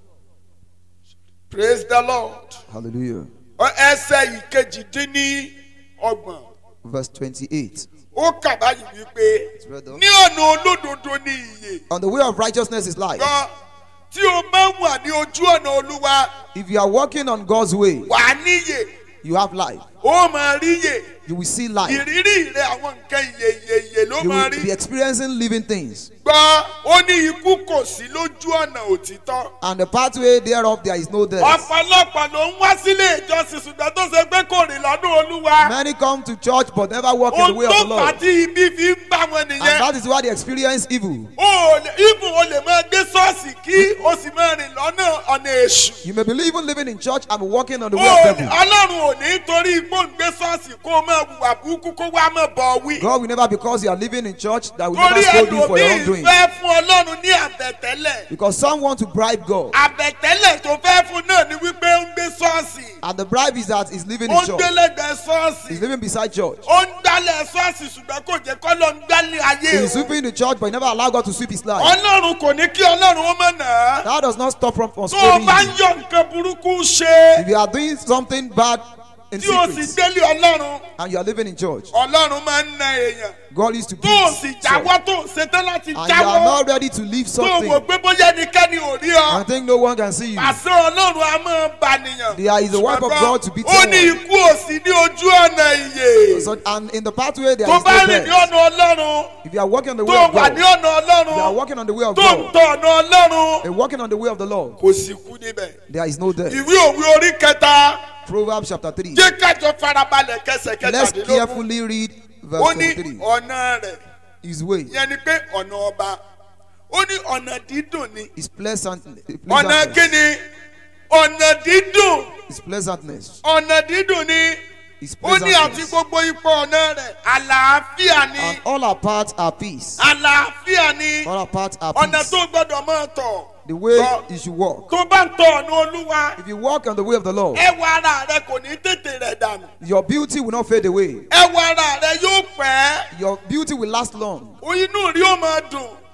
praise the lord. Hallelujah. ẹsẹ̀ ìkejìdínní ọgbọ̀n. Verse twenty-eight. ó kà báyìí wípé read up. ní ọ̀nà olódodo ní ìyè. On the way of righteousness is life. gbọ́ tí o bá wà ní ojú ọ̀nà olúwa If you are walking on God's way, wà á níyè you have life. ó máa rí yè. You will see life. ìrírí rẹ àwọn nǹkan ìyè ìyè ìyè ló You máa will be rí. experiencing living things. gbọ́ ó ní ikú kò sí lójú ọ̀nà òtítọ́. And the pathway thereof there is no death. ọ̀pọ̀lọpọ̀ ló ń wá sílé ìjọsìn ṣùgbọ́n tó ṣe pé kò rìn lọ́dún olúwa. Many come to church but never walk in the ohun way of tó the fà á Lord. tí ibi fi ń bá wọn And nìyẹn. that is why they experience evil. o lè ibùn o lè máa gbé ṣọ́ọ̀ṣì kí o sì máa rìn lọ́nà ọ̀nà èṣù. You may be even living in church and be walking on the o way of devil. ọlọ́run ò ní torí ipò ń gbé ṣọ́ọ̀ṣì kó o máa hùwà burúkú kó wá máa bọ̀ wí. God will never, because you are living in church, that will torí never scold you for your ẹlòmíì wrongdoing. fẹ́ fún ọlọ́run ní àbẹ̀tẹ́lẹ̀. Because some want to bribe God. àbẹ̀tẹ́lẹ̀ tó fẹ́ fún náà ni wípé ó ń gbé ṣọ́ọ̀ṣì. And the bribe is that he's living ó in ń church. gbélẹ̀gbẹ̀ ṣọ́ọ̀ṣì. He's living beside church. ó ń gbálẹ̀ ṣọ́ọ̀ṣì ṣùgbọ́n kò jẹ́ kọ́ ló ń gbálẹ̀ ayé He's o. sweeping the church but he never allow God to sweep his life. ọlọ́run kò ní kí ọlọ́run ó mọ̀ náà. That does not stop from, from tó o scolding bá ń you. yọ nǹkan burúkú ṣe If you are doing something bad in tí o sì secret gbélé ọlọ́run and you are living in church, ọlọ́run máa ń na èèyàn. God used to tó beat o sì you. jáwọ́ tó o ṣetán láti And you are jáwọ́ not ready to leave tó o wò something pé bóyá ẹnikẹ́ni ò rí ọ. and think no one can see you. àṣẹ ọlọ́run a máa bà nìyàn. There is a wife of God to beat ó ní someone. ikú òsì ní ojú ọ̀nà ìyè. So, and in the pathway there tó is bá no rìn ní death. ọ̀nà ọlọ́run If you are walking on the way tó of wà God, ní ọ̀nà if you are ọlọ́run walking on the way of tó ń God, tọ̀ ọ̀nà ọlọ́run and walking on the way of the Lord, kò sì kú níbẹ̀. there is no death. ìwé òwe orí kẹta Proverbs chapter three. jẹ́ kájọ farabalẹ̀ kẹsẹ̀ Let's kẹtàdínlógún. carefully read verse ó ní twenty-three. ọ̀nà rẹ̀ His way yẹn ni pé ọ̀nà ọba ó ní ọ̀nà dídùn ni is pleasant, ọ̀nà pleasantness. kíni ọ̀nà dídùn Is pleasantness. ọ̀nà dídùn ni Is ó ní àti pleasantness. gbogbo ipò ọ̀nà rẹ̀ àlàáfíà ni And all our paths are peace. àlàáfíà ni All our paths are ọ̀nà peace. tó gbọ́dọ̀ máa tọ̀ The way Gbọ́. you should walk. tó bá ń tọ̀ ọ̀nà olúwa If you walk on the way of the Lord, ẹwà ara rẹ kò ní tètè rẹ̀ dànù your beauty will not fade away. ẹwà ara rẹ yóò pẹ́ Your beauty will last long. inú rí ó máa dùn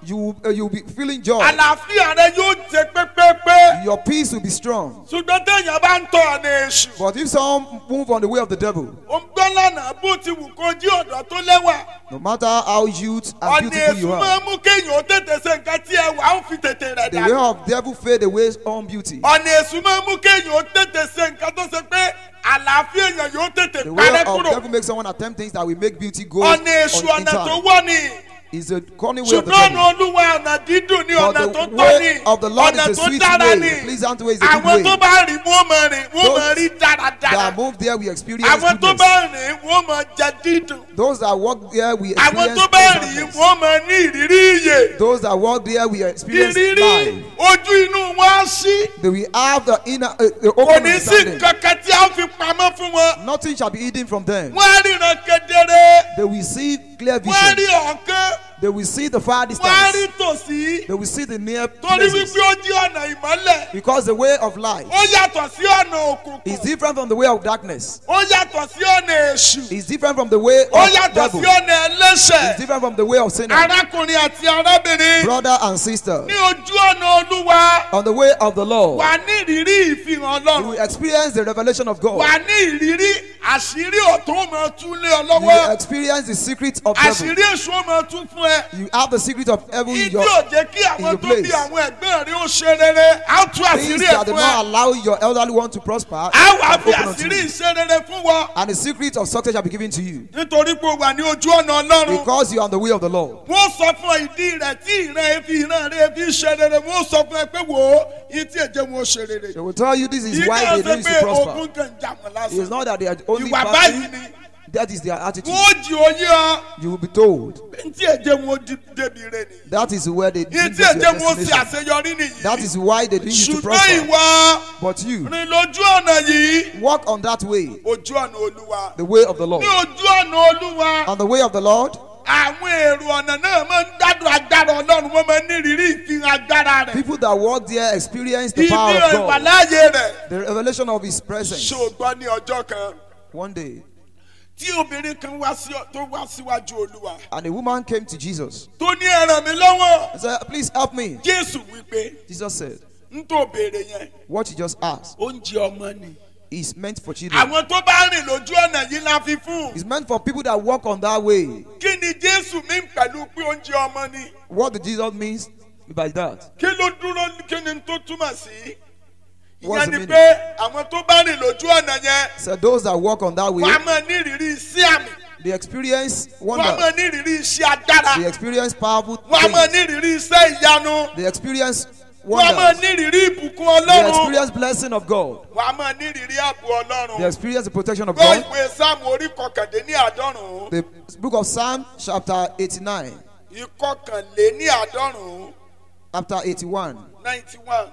You uh, you'll be feeling joy. àlàáfíà rẹ yóò jẹ pépépé. Your peace will be strong. ṣùgbọ́n téèyàn bá ń tọ̀ ọ̀nà èṣù. But if some move on the way of the devil, ó ń gbọ́ lọ́nà bó ti wù kó jí ọ̀dọ́ tó lẹ́wà. no matter how youth and ọ̀nà beautiful èṣù you máa are, ń mú kéèyàn ó tètè ṣe nǹkan tí ẹwà ń fi tètè rẹ̀ the way dànù. of devil fade away on beauty. ọ̀nà èṣù máa ń mú kéèyàn ó tètè ṣe nǹkan tó ṣe pé àlàáfíà èèyàn yóò tètè The way parẹ́ of kúrò. devil makes someone attempt things that will make beauty go ọ̀nà èṣù on in ọ̀nà tó time. wọ́ ni. Is a cunning way of the ṣùgbọ́n ọ̀nà devil. olúwa ọ̀nà dídùn ní But ọ̀nà the tó tọ́ way ni of the Lord ọ̀nà is a tó sweet dára way. ni. The pleasant way is a good àwọn tó way. bá rìn wọ́n máa rìn wọ́n máa rí dáradára. That move there, we experience àwọn tó goodness. bá rìn wọ́n máa jẹ dídùn. Those that walk there, we àwọn experience tó bá rìn pleasantness. wọ́n máa ní ìrírí iyè. Those that walk there, we experience ìrírí life. ojú inú wọn á sí. They will have the inner, uh, the kò open ní sí understanding. nǹkan kan tí a fi pamọ́ fún wọn. Nothing shall be hidden from them. wọ́n á ríran kedere. They will see clear wọ́n á rí vision. ọ̀kan. They will see the far wọ́n á rí distance. tòsí. They will see the near torí places. wípé ó jí ọ̀nà ìmọ́lẹ̀. Because the way of life ó yàtọ̀ sí ọ̀nà òkùnkùn. is different from the way of darkness. ó yàtọ̀ sí ọ̀nà èṣù. It's different from the way ó of yàtọ̀ devil. sí ọ̀nà It's ẹlẹ́ṣẹ̀. different from the way of sinner. arákùnrin àti arábìnrin. Brother and sister, ní ojú ọ̀nà olúwa. on the way of the Lord, wà ní ìrírí ìfihàn you ọlọ́run. will experience the revelation of God. wà ní ìrírí àṣírí ọ̀tún máa tún lé ọ You will lọ́wọ́. experience the secret of devil. àṣírí èṣù ó máa tún fún ẹ. You have the secret of evil in ìdí your ò jẹ́ kí in àwọn your tó bí place. àwọn ẹ̀gbọ́n rí ó ṣe rere. á tú things àṣírí ẹ̀ that do fún not ẹ. allow your elderly one to prosper. á wà are fi open unto àṣírí you. ìṣe rere fún wọn. And the secret of success shall be given to you. nítorí pé o wà ní ojú ọ̀nà ọlọ́run. Because you are on the way of the Lord. wọ́n sọ fún ọ ìdí rẹ̀ tí ìran efi ìran rẹ̀ fi ṣe rere. wọ́n sọ fún ẹ pé wò ó ìtí ẹ̀jẹ̀ wọn ṣe rere. They will tell you this is ìdí why they ọ̀sẹ̀ don't used pé to prosper. ogun kan jà wọ́n It is lásán. not that they are only ìwà báyìí fasting. ni That is their attitude. wọ́n jí oyé ọ. You will be told. ntí ẹ̀jẹ̀ wọn di- débi rẹ̀ ni. That is where they bring ntí you to ẹ̀jẹ̀ your wọn ṣe destination. àṣeyọrí nìyí. That is why they didn't used to ṣùgbọ́n prosper. ìwọ But you rìn lójú ọ̀nà yìí. walk on that way, ojú ọ̀nà olúwa. the way of the Lord. ní ojú ọ̀nà olúwa. On the way of the Lord, àwọn èrò ọ̀nà náà máa ń gbádùn agbára ọlọ́run. wọ́n máa ń ní ìrírí ìfihàn agbára rẹ̀. people that walk there experience the ìdí power of God, ìwàláyé rẹ̀. the revelation of His presence. ṣé o gbọ́ ní ọjọ́ kan One day, tí obìnrin kan wá sí tó wá síwájú olúwa. and a woman came to Jesus tó ní ẹ ràn mí lọ́wọ́. and said, "Please help me." jésù wípé Jesus said, n tó béèrè yẹn "What you just asked oúnjẹ ọmọ ni. is meant for children. àwọn tó bá rìn lójú ọ̀nà yìí la fi fún. It's meant for people that walk on that way." kí ni jésù mí pẹ̀lú pé oúnjẹ ọmọ ni. What did Jesus means by that? kí ló dúró kí ni tó túmọ̀ sí. What's ìyẹn the ni meaning? pé àwọn tó bá rìn lójú ọ̀nà yẹn So those that walk on that way, wọ́n á máa ní ìrírí sí àmì. they experience wọ́n á máa wonder. ní ìrírí iṣẹ́ agbára. They experience powerful wọ́n á máa things. ní ìrírí iṣẹ́ ìyanu. They experience wọ́n á máa wonders. ní ìrírí ìbùkún They ọlọ́run. experience blessing of God. wọ́n á máa ní ìrírí ààbò They ọlọ́run. experience the protection of gbọ́ God. ìwé sáàmù orí kọkàndínní àádọ́rùn-ún. The book of Psalm, chapter eighty-nine, ìkọkànléní àádọ́rùn-ún chapter eighty-one. ninety one.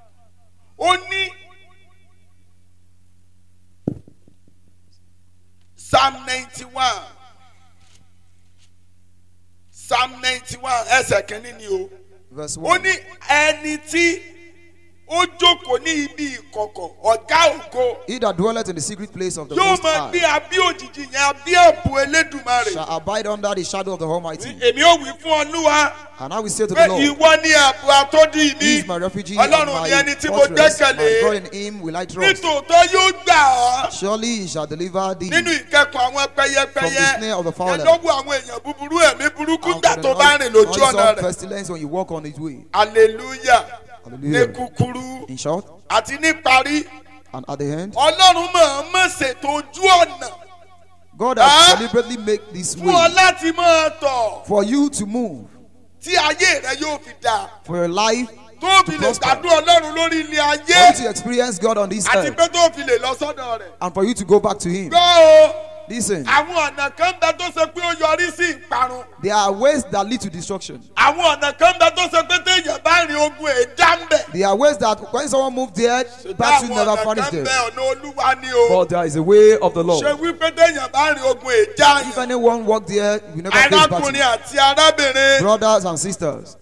ó ní psalm ninety one psalm ninety one ẹsẹ̀ kìíní ni o. Verse ó one. ní ẹni tí ó jókòó ní ibi ìkọ̀kọ̀ ọ̀gá ògo He that dwelleth in the secret place of the yóò Most máa gbé High abí òjìji yẹn abí ẹ̀bù elédùmarè. shall abide under the shadow of the Almighty. èmi ò wí fún Olúwa And I will say to pé the Lord, ìwọ ni ààbò àtòdì He mi. is my refuge and Ọlọ́run ni ẹni my tí mo fortress. My gbẹ́kẹ̀lé. God, in Him will I trust. nítòótọ́ yóò gbà ọ́ Surely He shall deliver thee nínú ìkẹ́kọ̀ọ́ àwọn from the pẹyẹpẹyẹ snare of the fowler ẹ̀dọ́gbọ̀ àwọn èèyàn búburú ẹ̀mí burúkú and gbà from tó the bá rìn lójú noise ọ̀nà of rẹ̀. pestilence when you walk on His way. hallelujah ní Hallelujah. kúkúrú In short, àti ní parí and at the end, Ọlọ́run máa ń ṣètò ojú ọ̀nà God Ah. has deliberately made this fún ọ way láti máa tọ̀ for you to move, tí ayé rẹ yóò fi dà for your life, tó fi lè prosper. gbádùn Ọlọ́run lórí ilé for ayé you to experience God on this àti earth, pé tó fi lè lọ sọ́dọ̀ rẹ̀. and for you to go back to Him. gbọ́ o Listen, àwọn ọ̀nà kan bẹ tó ṣe pé ó yọrí sí ìparun. there are ways that lead to destruction. àwọn ọ̀nà kan bẹ tó ṣe pé téèyàn bá rin ogun èdá ń bẹ̀. There are ways that when someone moves there, battle àwọn never ọ̀nà vanish kan there. bẹ ọ̀nà olúwa ni o. But there is a way of the ṣe Lord. wípé téèyàn bá rin ogun èdá If yẹn. anyone walk there, you never face arákùnrin battle. àti arábìnrin Brothers and sisters,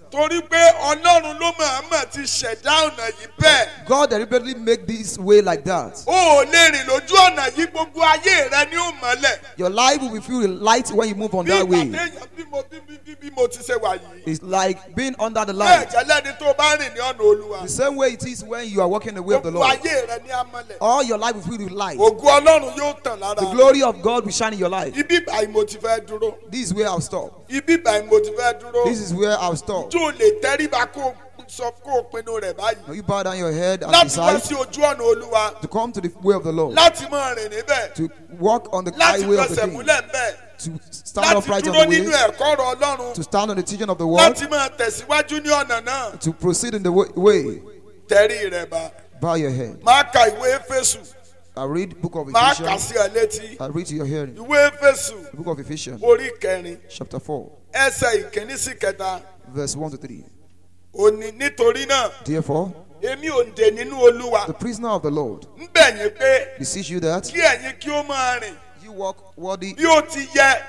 torí pé ọlọ́run ló mọ̀ọ́mọ̀ ti ṣẹ̀dá ọ̀nà yìí bẹ́ẹ̀. God deliberately make this way like that. o ò lè rìn lójú ọ̀nà yìí gbogbo ayé rẹ ní òmọ́lẹ̀. Your life will be filled with light when you move on bí that way. ìpàdé èèyàn bí mo bí bí bí bí mo ti ṣe wà yìí. It's like being under the bẹ́ẹ̀ light. jẹ́lẹ́ ni tó bá rìn ní ọ̀nà olúwa. The same way it is when you are walking the way of the gbogbo Lord. ayé rẹ ní amọ́lẹ̀. All your life will be filled with light. ògo ọlọ́run yóò tàn lára. The glory of God will shine in your life. ibi báyìí mo ti fẹ́ dúró. This is where I'll stop. ibi báyìí mo ti fẹ́ dúró. This is where I'll stop. tó lè tẹríba kó sọ kó o pinnu rẹ̀ báyìí. Now you bow down your head and láti wá decide sí ojú ọ̀nà olúwa. to come to the way of the Lord. láti máa rìn níbẹ̀. To walk on the láti highway of the fẹsẹ̀ King. múlẹ̀ ńbẹ̀. To stand láti upright on dúró the nínú way. ẹ̀kọ́ ọ̀rọ̀ ọlọ́run. To stand on the teaching of the word. láti máa tẹ̀síwájú ní ọ̀nà náà. To proceed in the wa- way. tẹ̀rí rẹ̀ bá. Bow your head. máa ka ìwé Éfésù. I read book of máa kà Ephesians. sí ọ létí. I read to your hearing. ìwé Éfésù The book of Ephesians, orí kẹrin chapter four, ẹsẹ̀ ìkíní sí kẹta. verse one to three. òní nítorí náà Therefore, èmi ò ń dè nínú olúwa. the prisoner of the Lord, ń bẹ̀ yín pé beseech you that kí ẹ̀yin kí ó máa rìn you walk worthy bí ó ti yẹ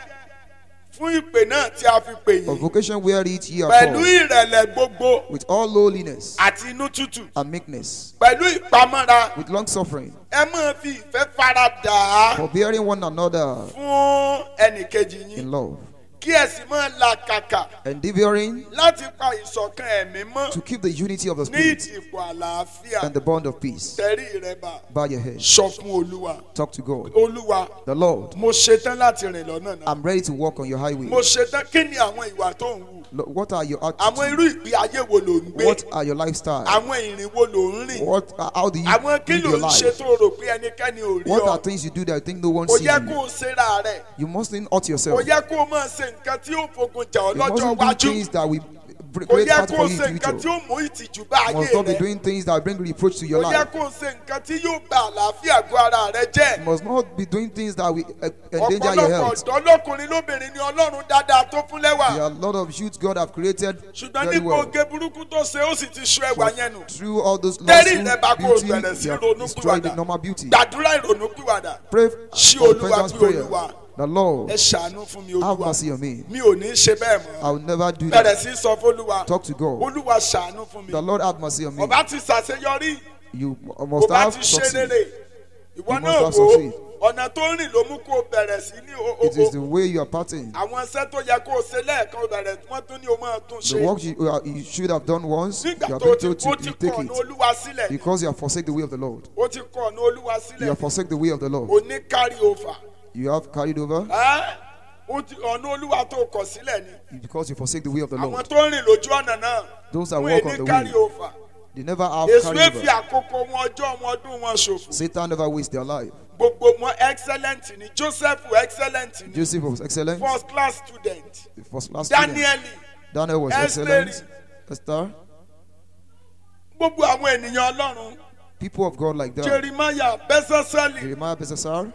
fún ìpè náà tí a fi pè of yín. vocation whereit ye are pẹ̀lú called, ìrẹ̀lẹ̀ gbogbo with all lowliness àti inú tútù. and meekness, pẹ̀lú ìpamọ́ra with long suffering, ẹ máa fi ìfẹ́ fara dà á forbearing one another fún ẹnìkejì yín. in love, kí ẹ sì máa làkàkà endeavoring láti pa ìṣọ̀kan ẹ̀mí mọ́ to keep the unity of the ní Spirit ìdìpọ̀ àlàáfíà. and the bond of peace. tẹ̀rí rẹ bá. Bow your head. sọ fún olúwa. Talk to God. olúwa The Lord, mo ṣetán láti rìn lọ́nà náà. I'm ready to walk on your highway. mo ṣetán kí ni àwọn ìwà tó ń wù. Lo- What are your àwọn attitudes? irú ìgbé ayé wo ló ń gbé. What are your lifestyle? àwọn ìrìn wo ló ń rìn. What? Uh, how do you àwọn kí live ló your ń ṣe life? tó rò pé ẹnikẹ́ni ò rí What are ọ. things you do that you think no one kò sees yẹ kó you? o ṣera rẹ̀. You mustn't hurt kò yourself. yẹ kó o máa ṣe nǹkan tí yóò fogun jà ọ́ You lọ́jọ́ mustn't do iwájú. things that will br- kò create yẹ part kó o for you ṣe in nǹkan tí future. yóò mú ìtìjú bá You ayé must not be rẹ. doing things that bring reproach to your kò yẹ life. kó o ṣe nǹkan tí yóò bà àlàáfíà àgọ́ ara rẹ jẹ́. You must not be doing things that will uh, endanger your ọ̀pọ̀lọpọ̀ health. ọ̀dọ́ lọ́kùnrin lóbìnrin ni ọlọ́run dáadáa tó fún There lẹ́wà. are a lot of youths God have created ṣùgbọ́n very nípa well. oge burúkú tó ṣe ó sì ti ṣu ẹwà yẹn nù. Through all those Tẹ́rì lawful rẹ bá kó o beauty, bẹ̀rẹ̀ sí you have ronú destroyed the pìwàdà. normal beauty. gbàdúrà ìrònú pìwàdà. Pray ṣí for olúwa repentance bí prayer. olúwa. The Lord, ẹ ṣàánú fún mi have olúwa. mercy on me. mi ò ní í ṣe bẹ́ẹ̀ I mọ́. will never do bẹ̀rẹ̀ that. sí sọ fólúwa. Talk to God. olúwa ṣàánú fún mi. The Lord have mercy on me. ọba ti ṣàṣeyọrí. You kò must bá have ti ṣe succeed. rere. ìwọ You must náà have wò ó succeed. ọ̀nà tó ń rìn ló mú kó o bẹ̀rẹ̀ sí ní o- o- It is o- the way you are parting. àwọn iṣẹ́ tó yẹ kó o ṣe lẹ́ẹ̀kan o bẹ̀rẹ̀ wọ́n tún ní o máa tún The ṣe. work you, uh, you should have done once, you nígbà have tó been ti told to ó ti you take kọ̀ ní it olúwa sílẹ̀ because you have forsake the way of the Lord. ó ti kọ̀ ní olúwa You sílẹ̀ have forsake the way of the Lord. òní carry over. You have carried over Ẹ́, ó ti ọ̀nà olúwa tó kọ̀ sílẹ̀ ni because you forsake the way of the àwọn Lord. tó ń rìn lójú ọ̀nà náà Those that wọ́n walk ní on the carry way, over. they never have èso carried èfi over. àkókò wọn ọjọ́ wọn ọdún wọn ṣòfò. Satan never wastes their life. gbogbo wọn excellent ni Joseph excellent ni Joseph was excellent. first class student. The first class student. Daniel Daniel was Esther. excellent. Esther. gbogbo àwọn ènìyàn ọlọ́run People of God like that. Jeremiah Bẹ́sẹ̀sẹ́lì Jeremiah Besasar.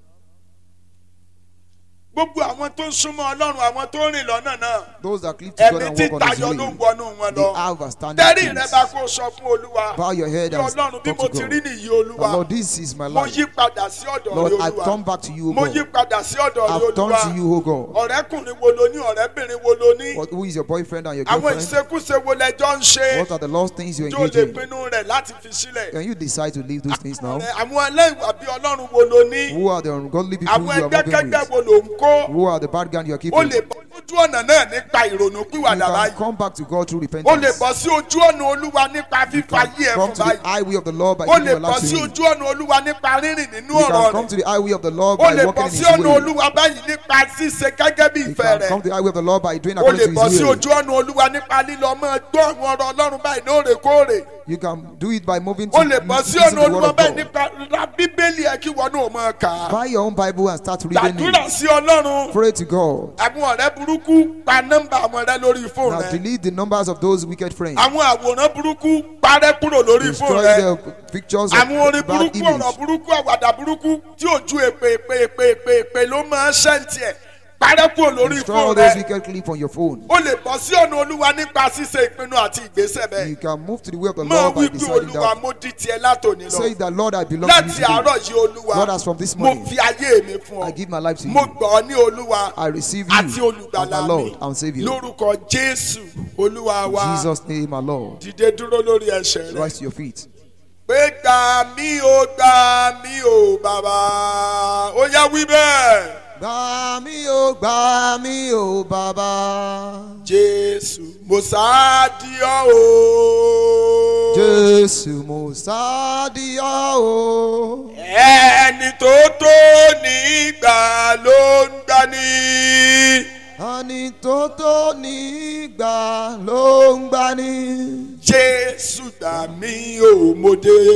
gbogbo àwọn tó ń súnmọ́ ọlọ́run àwọn tó ń rìn lọ́nà náà Those that cleave to God ẹ̀mí and tí walk on His tayọ ló ń way. wọnú wọn They lọ. have a standing tẹ́rì rẹ place. bá kó sọ fún olúwa Bow your head bí and ọlọ́run bí talk mo to ti rí God. nìyí The olúwa Lord, this is my mo life. yí padà sí ọ̀dọ̀ Lord, rẹ I olúwa come back to you, O mo yí God. padà sí ọ̀dọ̀ rẹ I've turned olúwa to you, O God. ọ̀rẹ́kùnrin wo lo ní ọ̀rẹ́bìnrin wo lo ní What, who is your boyfriend and your àwọn girlfriend? ìṣekúṣe wo lẹjọ́ ń ṣe What are the lost things you tó engage lè in? pinnu rẹ̀ láti fi sílẹ̀. Can you decide to leave those things now? Ọ̀rẹ́, àwọn ẹlẹ́wà bí ọlọ́run wo lo ní Who are the ungodly people àwọn you are ẹgbẹ́kẹ́gbẹ́ working wo ló ń kó with? Who are the bad guys you are o keeping? lè bọ́ lójú ọ̀nà náà nípa ìrònú You pìwàdà can báyìí come back to God through o lè repentance. bọ́ sí ojú ọ̀nà olúwa nípa fífa yí ẹ̀ Come fún to the báyìí highway of the Lord by o giving lè your bọ́ life to sí Him. ojú ọ̀nà olúwa nípa rírìn nínú You ọ̀rọ̀ can come rẹ̀ to the highway of the Lord o by lè walking bọ́ in sí His ọ̀nà way. olúwa báyìí nípa ṣíṣe gẹ́gẹ́ bí You ìfẹ́ can rẹ̀ come to the highway of the Lord by doing o according lè to bọ́ His sí will. ojú ọ̀nà olúwa nípa lílọ máa gbọ́ àwọn ọ̀rọ̀ ọlọ́run báyìí lóòrèkóòrè You can do it by moving o to lè bọ́ sí listen ọ̀nà to the word olúwa of báyìí God. nípa ra bíbélì ẹ̀ kí wọn náà máa kà á Buy your own Bible and start reading gbàdúrà it. sí ọlọ́run Pray to God. àwọn ọ̀rẹ́ burúkú pa nọ́mbà àwọn ọ̀rẹ́ lórí fóònù Now rẹ delete the numbers of those wicked friends. àwọn àwòrán burúkú parẹ́ kúrò lórí fóònù Destroy rẹ the pictures of àwọn orin bad burúkú ọ̀rọ̀ image. burúkú àwàdà burúkú tí ò ju èpè èpè èpè èpè èpè ló máa ń ṣẹ́ǹtì ẹ̀ parẹ́ kúrò lórí Destroy all fóònù those rẹ. wicked clips on your phone. O lè bọ́ sí ọ̀nà Olúwa nípa ṣíṣe ìpinnu àti ìgbésẹ̀ bẹ́ẹ̀. You can move to the way of the Máa Lord by wí pé deciding Olúwa that. mo di tiẹ̀ látòní Say lọ. that, Lord, I belong to you Láti today. àárọ̀ yìí Olúwa, Lord, as from this mo morning, fi ayé mi fún I ọ. give my life to Mo you. gbọ́ ọ ní Olúwa I receive àti you as olùgbàlà my mi. Lord and Savior. Lórúkọ Jésù Olúwa In wa. Jesus' name, my Lord. Dìde dúró lórí ẹsẹ̀ rẹ. Rise to your feet. Pé gbà mí o gbà mí o bàbá. Ó yá wí bẹ́ẹ̀. Gbà mí o, gbà mí o, Baba. Jésù mo sáàdì ọ́ o. Jésù mo sáàdìyà o. Ẹni tó tó nígbà ló ń gbani. Ẹni tó tó nígbà ló ń gbani. Jésù gbà mí o mo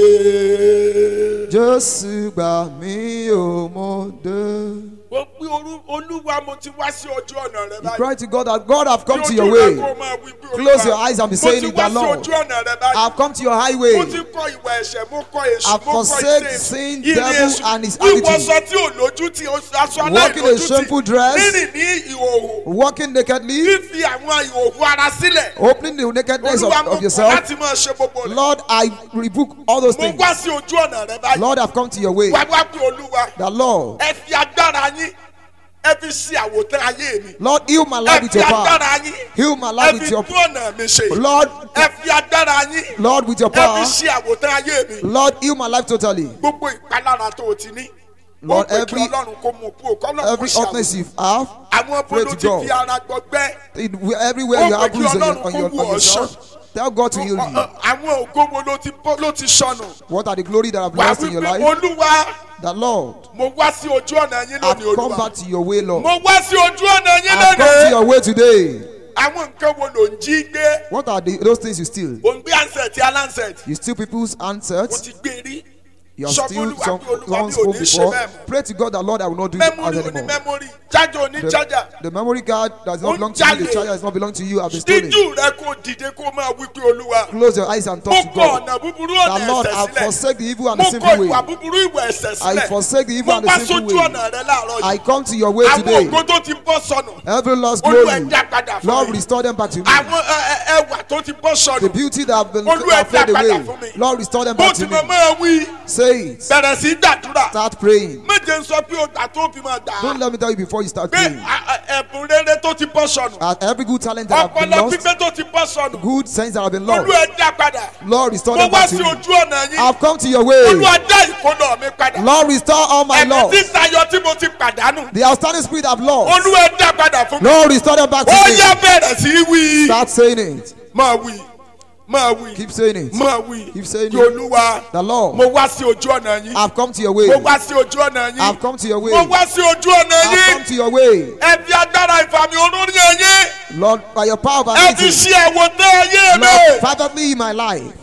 dé. Jésù gbà mí o, mo dé. Ó pé Olúwa mo ti wá sí ojú ọ̀nà rẹ You báyìí. cry to God that God have come to Bí your ojú way. rẹ kó máa wí pé Olúwa, Close your eyes and be saying mo it, ti wá the sí Lord. ojú ọ̀nà rẹ báyìí. I've come to your Mo highway. ti kọ ìwà ẹ̀ṣẹ̀, mo kọ èṣù, I've mo kọ forsake ìṣe. sin, Ìrìn devil, èṣù, and his wíwọṣọ attitude. tí ò lójú tí aṣọ Walking a aláìlójú shameful tí. dress. Rírìn ní ìhòòhò. Walking nakedly. Fífi àwọn ìhòòhò ara sílẹ̀. Opening the nakedness of, Olúwa mo of kọ̀ yourself. láti máa ṣe gbogbo rẹ̀. Lord, I rebuke all those Mo things. wá sí ojú ọ̀nà rẹ báyìí. Lord, I've come to your way. Wá wá pé Olúwa. The Lord. Ẹ fi agbára yín. Ẹ fi ṣe àwòtán ayé mi. Lord, heal my Ẹ life with fi your power. agbára yín. Heal my Ẹ life fi with your tún ọ̀nà mi ṣe. Lord, Ẹ fi agbára yín. Lord, with your Ẹ fi power. ṣe àwòtán ayé mi. Lord, heal my life totally. Gbogbo ìpalára tó o ti ní. Lord, Ó pè kí every- Ọlọ́run kó mú kú o, k'Ọlọ́run kó Every ṣe hotness àwòtán. you have, Àwọn pray bolo to ti God. fi ara gbọgbẹ́. in, everywhere Ó you pè have kí bruises on your, Ọlọ́run on kó your, wù on ọ́ yourself, tell God to heal Ọ- you. ọ- Àwọn ògo wo ló ti bọ́ ló ti sọnù? What are the glory that have Wà á lost wí in your pé life? Olúwa The Lord, mo wá sí ojú ọ̀nà yín I've lónìí come Olúwa. back to your way, Lord. Mo wá sí ojú ọ̀nà yín I've come to lónìí. your way today. Àwọn nǹkan wo ló ń jí gbé? What are the, those things you steal? Ò ń gbé ansẹ̀tì alánsẹ̀tì. You steal people's Mo answers. ti gbé rí. You have Sọ fún steal Olúwa some, pé Olúwa someone's mi ò phone ní ṣe before. bẹ́ẹ̀ mọ́. Pray to God that Lord, I will not do that Mẹ́mórì ò ní anymore. mẹ́mórì. Chájà ò ní chájà. The, the memory card does not Ó belong to you. The jalè. charger does not belong to you. I've been stolen. Díjú rẹ kó dìde kó máa wí pé Olúwa. Close your eyes and Mo talk to kọ God. ọ̀nà búburú The ọ̀nà Lord, ẹ̀ṣẹ̀ I sílẹ̀. forsake the evil and Mo the kọ sinful ìwà way. búburú ìwà ẹ̀ṣẹ̀ I sílẹ̀. forsake the evil Mo and the wá sinful sójú way. ọ̀nà rẹ láàárọ̀ I yìí. come to your way Àwọn today. ògo tó ti bọ́ sọnù. Every lost Olúwa glory, ẹ dá padà fún Lord, mi. restore them back to me. Àwọn ẹ, ẹ, ẹwà tó ti bọ́ The sọnù. beauty that have been Olúwa ẹ have faded dá padà away, fún mi. Lord, restore them Bó back ti to me. mọ máa wí. Say it. Bẹ̀rẹ̀ sí gbàdúrà. Start praying. Méje ń sọ pé o gbà tó fi máa gbà á. Don't let me tell you before you start Pé praying. a- a- ẹ̀bùn rere tó ti bọ́ sọnù. At every good talent that have been Ọpọlọ lost, pípé tó ti bọ́ sọnù. good sense that have been Olúwa lost, ẹ dá padà. Lord, restore Mo them wá back to sí me. ojú ọ̀nà yín. I've come to your way. Olúwa dá ìkólọ mi padà. Lord, restore all my Ẹ̀mí loss. tí tayọ tí mo ti pàdánù. The outstanding spirit I've lost, Olúwa ẹ dá padà fún mi. Lord, restore them back to Ó me. yá bẹ̀rẹ̀ sí wí. Start saying it. Máa wí. Máa wí. Keep saying it. Máa wí. Keep saying Kí it. Olúwa. The Lord, Mo wá sí ojú ọ̀nà yín. I've come to your way. Mo wá sí ojú ọ̀nà yín. I've come to your way. Mo wá sí ojú ọ̀nà I've come yín. to your way. Ẹ fi agbára ìfàmì olórí ẹyẹ. Lord, by your power of Ẹ fi anointing, ṣe àwòtán ayé mi. Lord, privately in my life,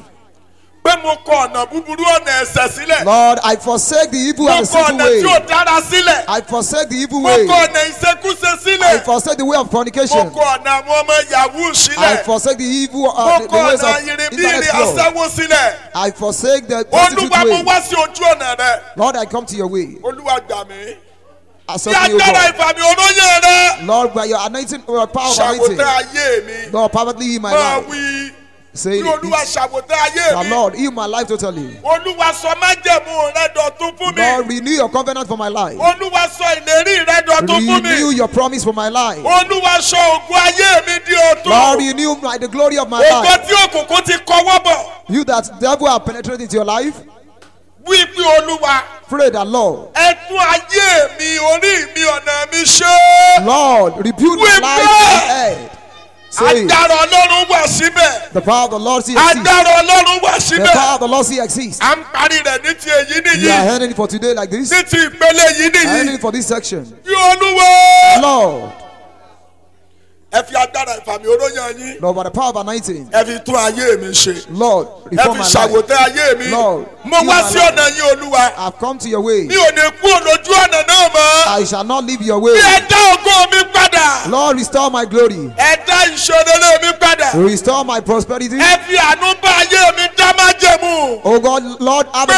Pé mo kọ ọ̀nà búburú ọ̀nà ẹ̀ṣẹ̀ sílẹ̀. Lord, I forsake the evil Mo and the kọ sinful ọ̀nà tí ò way. dára sílẹ̀. I forsake the evil Mo way. kọ ọ̀nà ìṣekúṣe I sílẹ̀. forsake the way of Mo fornication. kọ ọ̀nà àwọn ọmọ Yahoo I sílẹ̀. forsake the evil, Mo uh, the, the kọ ways ọ̀nà of yìrìbìrì internet love. aṣẹ́wó sílẹ̀. I forsake the prostitute Olúwa mo way. wá sí ojú ọ̀nà rẹ. Lord, I come to your way. Olúwa gbà mí. Bí Accept me, O agbára God. ìfàmì olóyè rẹ. Lord, by your anointing, by your power of anointing, Ṣàwòtán ayé mi. Lord, privately in my Máa life, wí. say Bí Olúwa it. ṣàwòtán ayé The mi. Lord, heal my life totally. Olúwa sọ májẹ̀mú rẹ dọ̀tun fún mi. Lord, renew your covenant for my life. Olúwa sọ ìlérí rẹ dọ̀tun fún mi. Renew your promise for my life. Olúwa sọ ògo ayé mi di Lord, ọ̀tun. renew my, the glory of my Ògo life. tí òkùnkùn ti kọwọ́ bọ̀. You that devil have penetrated into your life, Wí pé Olúwa pray that Lord, ẹ tún ayé mi orí mi ọ̀nà mi ṣe. Lord, rebuke We my life pray. and head. Say it. Agbára Ọlọ́run wà síbẹ̀. The power of the Lord see exists. Agbára Ọlọ́run wà The síbẹ̀. power of the Lord see exists. À ń parí rẹ̀ ní ti èyí You are nìyí. heading for today like this. Ní ti ìpele yìí Heading nìyí. for this section. Bí Olúwa. Lord, Ẹ fi agbára ìfàmì olóyè yín. Lord, by the power of anointing, Ẹ fi tún ayé mi ṣe. Lord, Ẹ reform fi my life. ṣàwòtẹ́ ayé mi. Lord, Mo heal wá my sí life. ọ̀nà yín Olúwa. I've come to your way. Mi ò ní kú lójú ọ̀nà náà mọ́. I shall not leave your Bí way. ẹ dá ògo mi padà. Lord, restore my glory. Ẹ dá ìṣòro mi padà. Restore my prosperity. Ẹ fi àánú bá ayé mi dá májẹ̀mú. Oh God, Lord, have a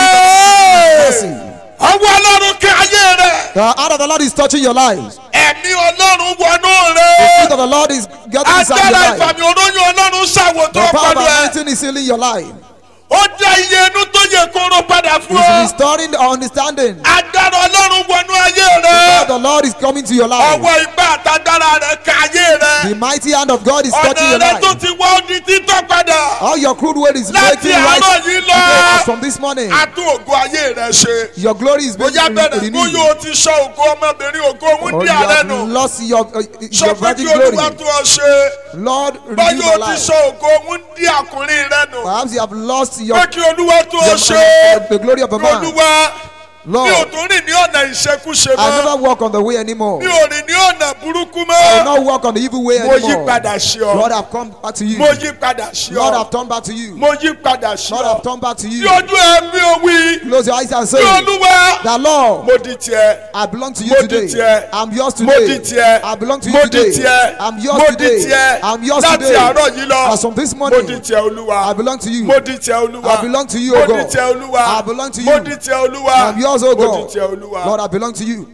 Pé mercy. ọwọ́ Ọlọ́run kẹ́ ayé rẹ̀. The hand of the Lord is touching your lives. Ẹ̀mí Ọlọ́run ọlọ́run wọnú The rẹ. Spirit of the Lord is gathering inside your agbára life. ìfàmì olóyún ọlọ́run ṣàwò The tó power of pẹ̀lú ẹ. anointing is healing your life. ó dá iye inú tó yẹ kóró padà fún It's ọ. restoring the understanding. agbára ọlọ́run wọnú ayé The power rẹ. of the Lord is coming to your life. ọwọ́ ipá àtàgbára rẹ ka ayé rẹ. The mighty hand of God is touching ọ̀nà your rẹ tó life. ti wọ́ di títọ́ padà. All your crude weight is láti breaking right àárọ̀ yìí today lọ. as from this morning. a tún ògo ayé rẹ ṣe. Your glory is being bóyá re- bẹ̀rẹ̀ renewed. bóyá o ti sọ ògo ọmọbìnrin ògo Or wúndí you ààrẹ have nù. lost your, uh, sọ your pé virgin kí glory. olúwa tún ọ ṣe. Lord, renew bóyá your o ti life. sọ ògo wúndí àkùnrin rẹ nù. Perhaps you have lost your, pé kí olúwa tún ọ your ṣe. the glory of a man. olúwa mi ò Lord, tún rìn ní ọ̀nà ìṣekúṣe I never mọ́. walk on the way anymore. mi ò rìn ní ọ̀nà burúkú I will mọ́. not walk on the evil way mo yí anymore. padà sí ọ. Lord, I've come back to you. mo yí padà sí Lord, ọ. I've turned back to you. mo yí padà sí Lord, ọ. I've turned back to bí you. ojú ẹ mi ò wí. Close your eyes and bí say, olúwa the Lord, mo di tiẹ̀. I belong to you mo di today. tiẹ̀. I'm yours mo di today. tiẹ̀. I belong to mo you di today. tiẹ̀. I'm yours mo di today. tiẹ̀. I'm yours láti today. àárọ̀ yìí lọ. As from this mo morning, di tiẹ̀ olúwa. I belong to you. mo di tiẹ̀ olúwa. I belong to you, mo O di God. tiẹ̀ olúwa. I belong to mo you. di tiẹ̀ olúwa. I'm yours, O mo di God. tiẹ̀ olúwa. Lord, I belong to you.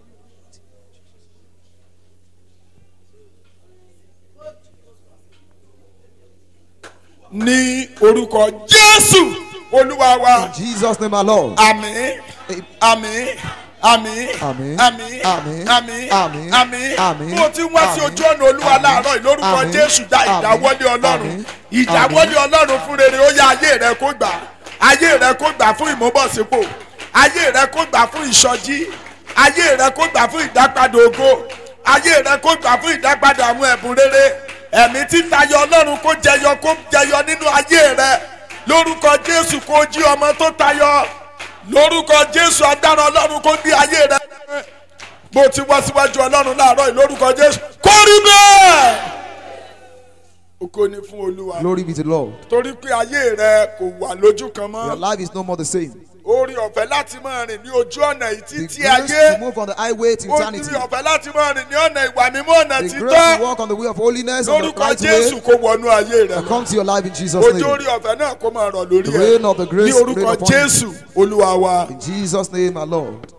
ní orúkọ jésù olúwa wa. In Jesus' name, my Lord. àmín àmín àmín Àmín. àmín Àmín. àmín Àmín. àmín Àmín. bó ti wá sí Àmín. ojú ọ̀nà olúwa Àmín. láàárọ̀ yìí lórúkọ Àmín. jésù dá Àmín. ìdáwọ́lé ọlọ́run Àmín. ìdáwọ́lé ọlọ́run fún rere ó yá ayé rẹ kó gbà ayé rẹ kó gbà fún ìmúbọ̀sípò ayé rẹ kó gbà fún ìsọjí ayé rẹ kó gbà fún ìdápadà ògo ayé rẹ kó gbà fún ìdápadà àwọn ẹ̀bùn rere ẹ̀mí títayọ ọlọ́run kó jẹyọ kó jẹyọ nínú ayé rẹ lórúkọ jésù kó jí ọmọ tó tayọ lórúkọ jésù agbára ọlọ́run kó gbé ayé rẹ bó ti wá síwájú ọlọ́run láàárọ̀ yìí lórúkọ jésù kó rí bẹ́ẹ̀. ògo ni fún olúwa Glory be to the Lord. torí pé ayé rẹ kò wà lójú kan Your mọ́ life is no more the same. orí ọ̀fẹ́ láti máa rìn ní ojú ọ̀nà The ìtítí grace ayé to move on the highway to orí eternity. ọ̀fẹ́ láti máa rìn ní ọ̀nà ìwà mímọ́ ọ̀nà The grace to títọ́ walk on the way of holiness on the lórúkọ right jésù way. kó wọnú ayé rẹ Come to your life in Jesus' ojú name. orí ọ̀fẹ́ náà kó máa rọ̀ lórí The ẹ reign of the ní grace orúkọ reign upon jésù olúwa wa. In Jesus' name, my Lord.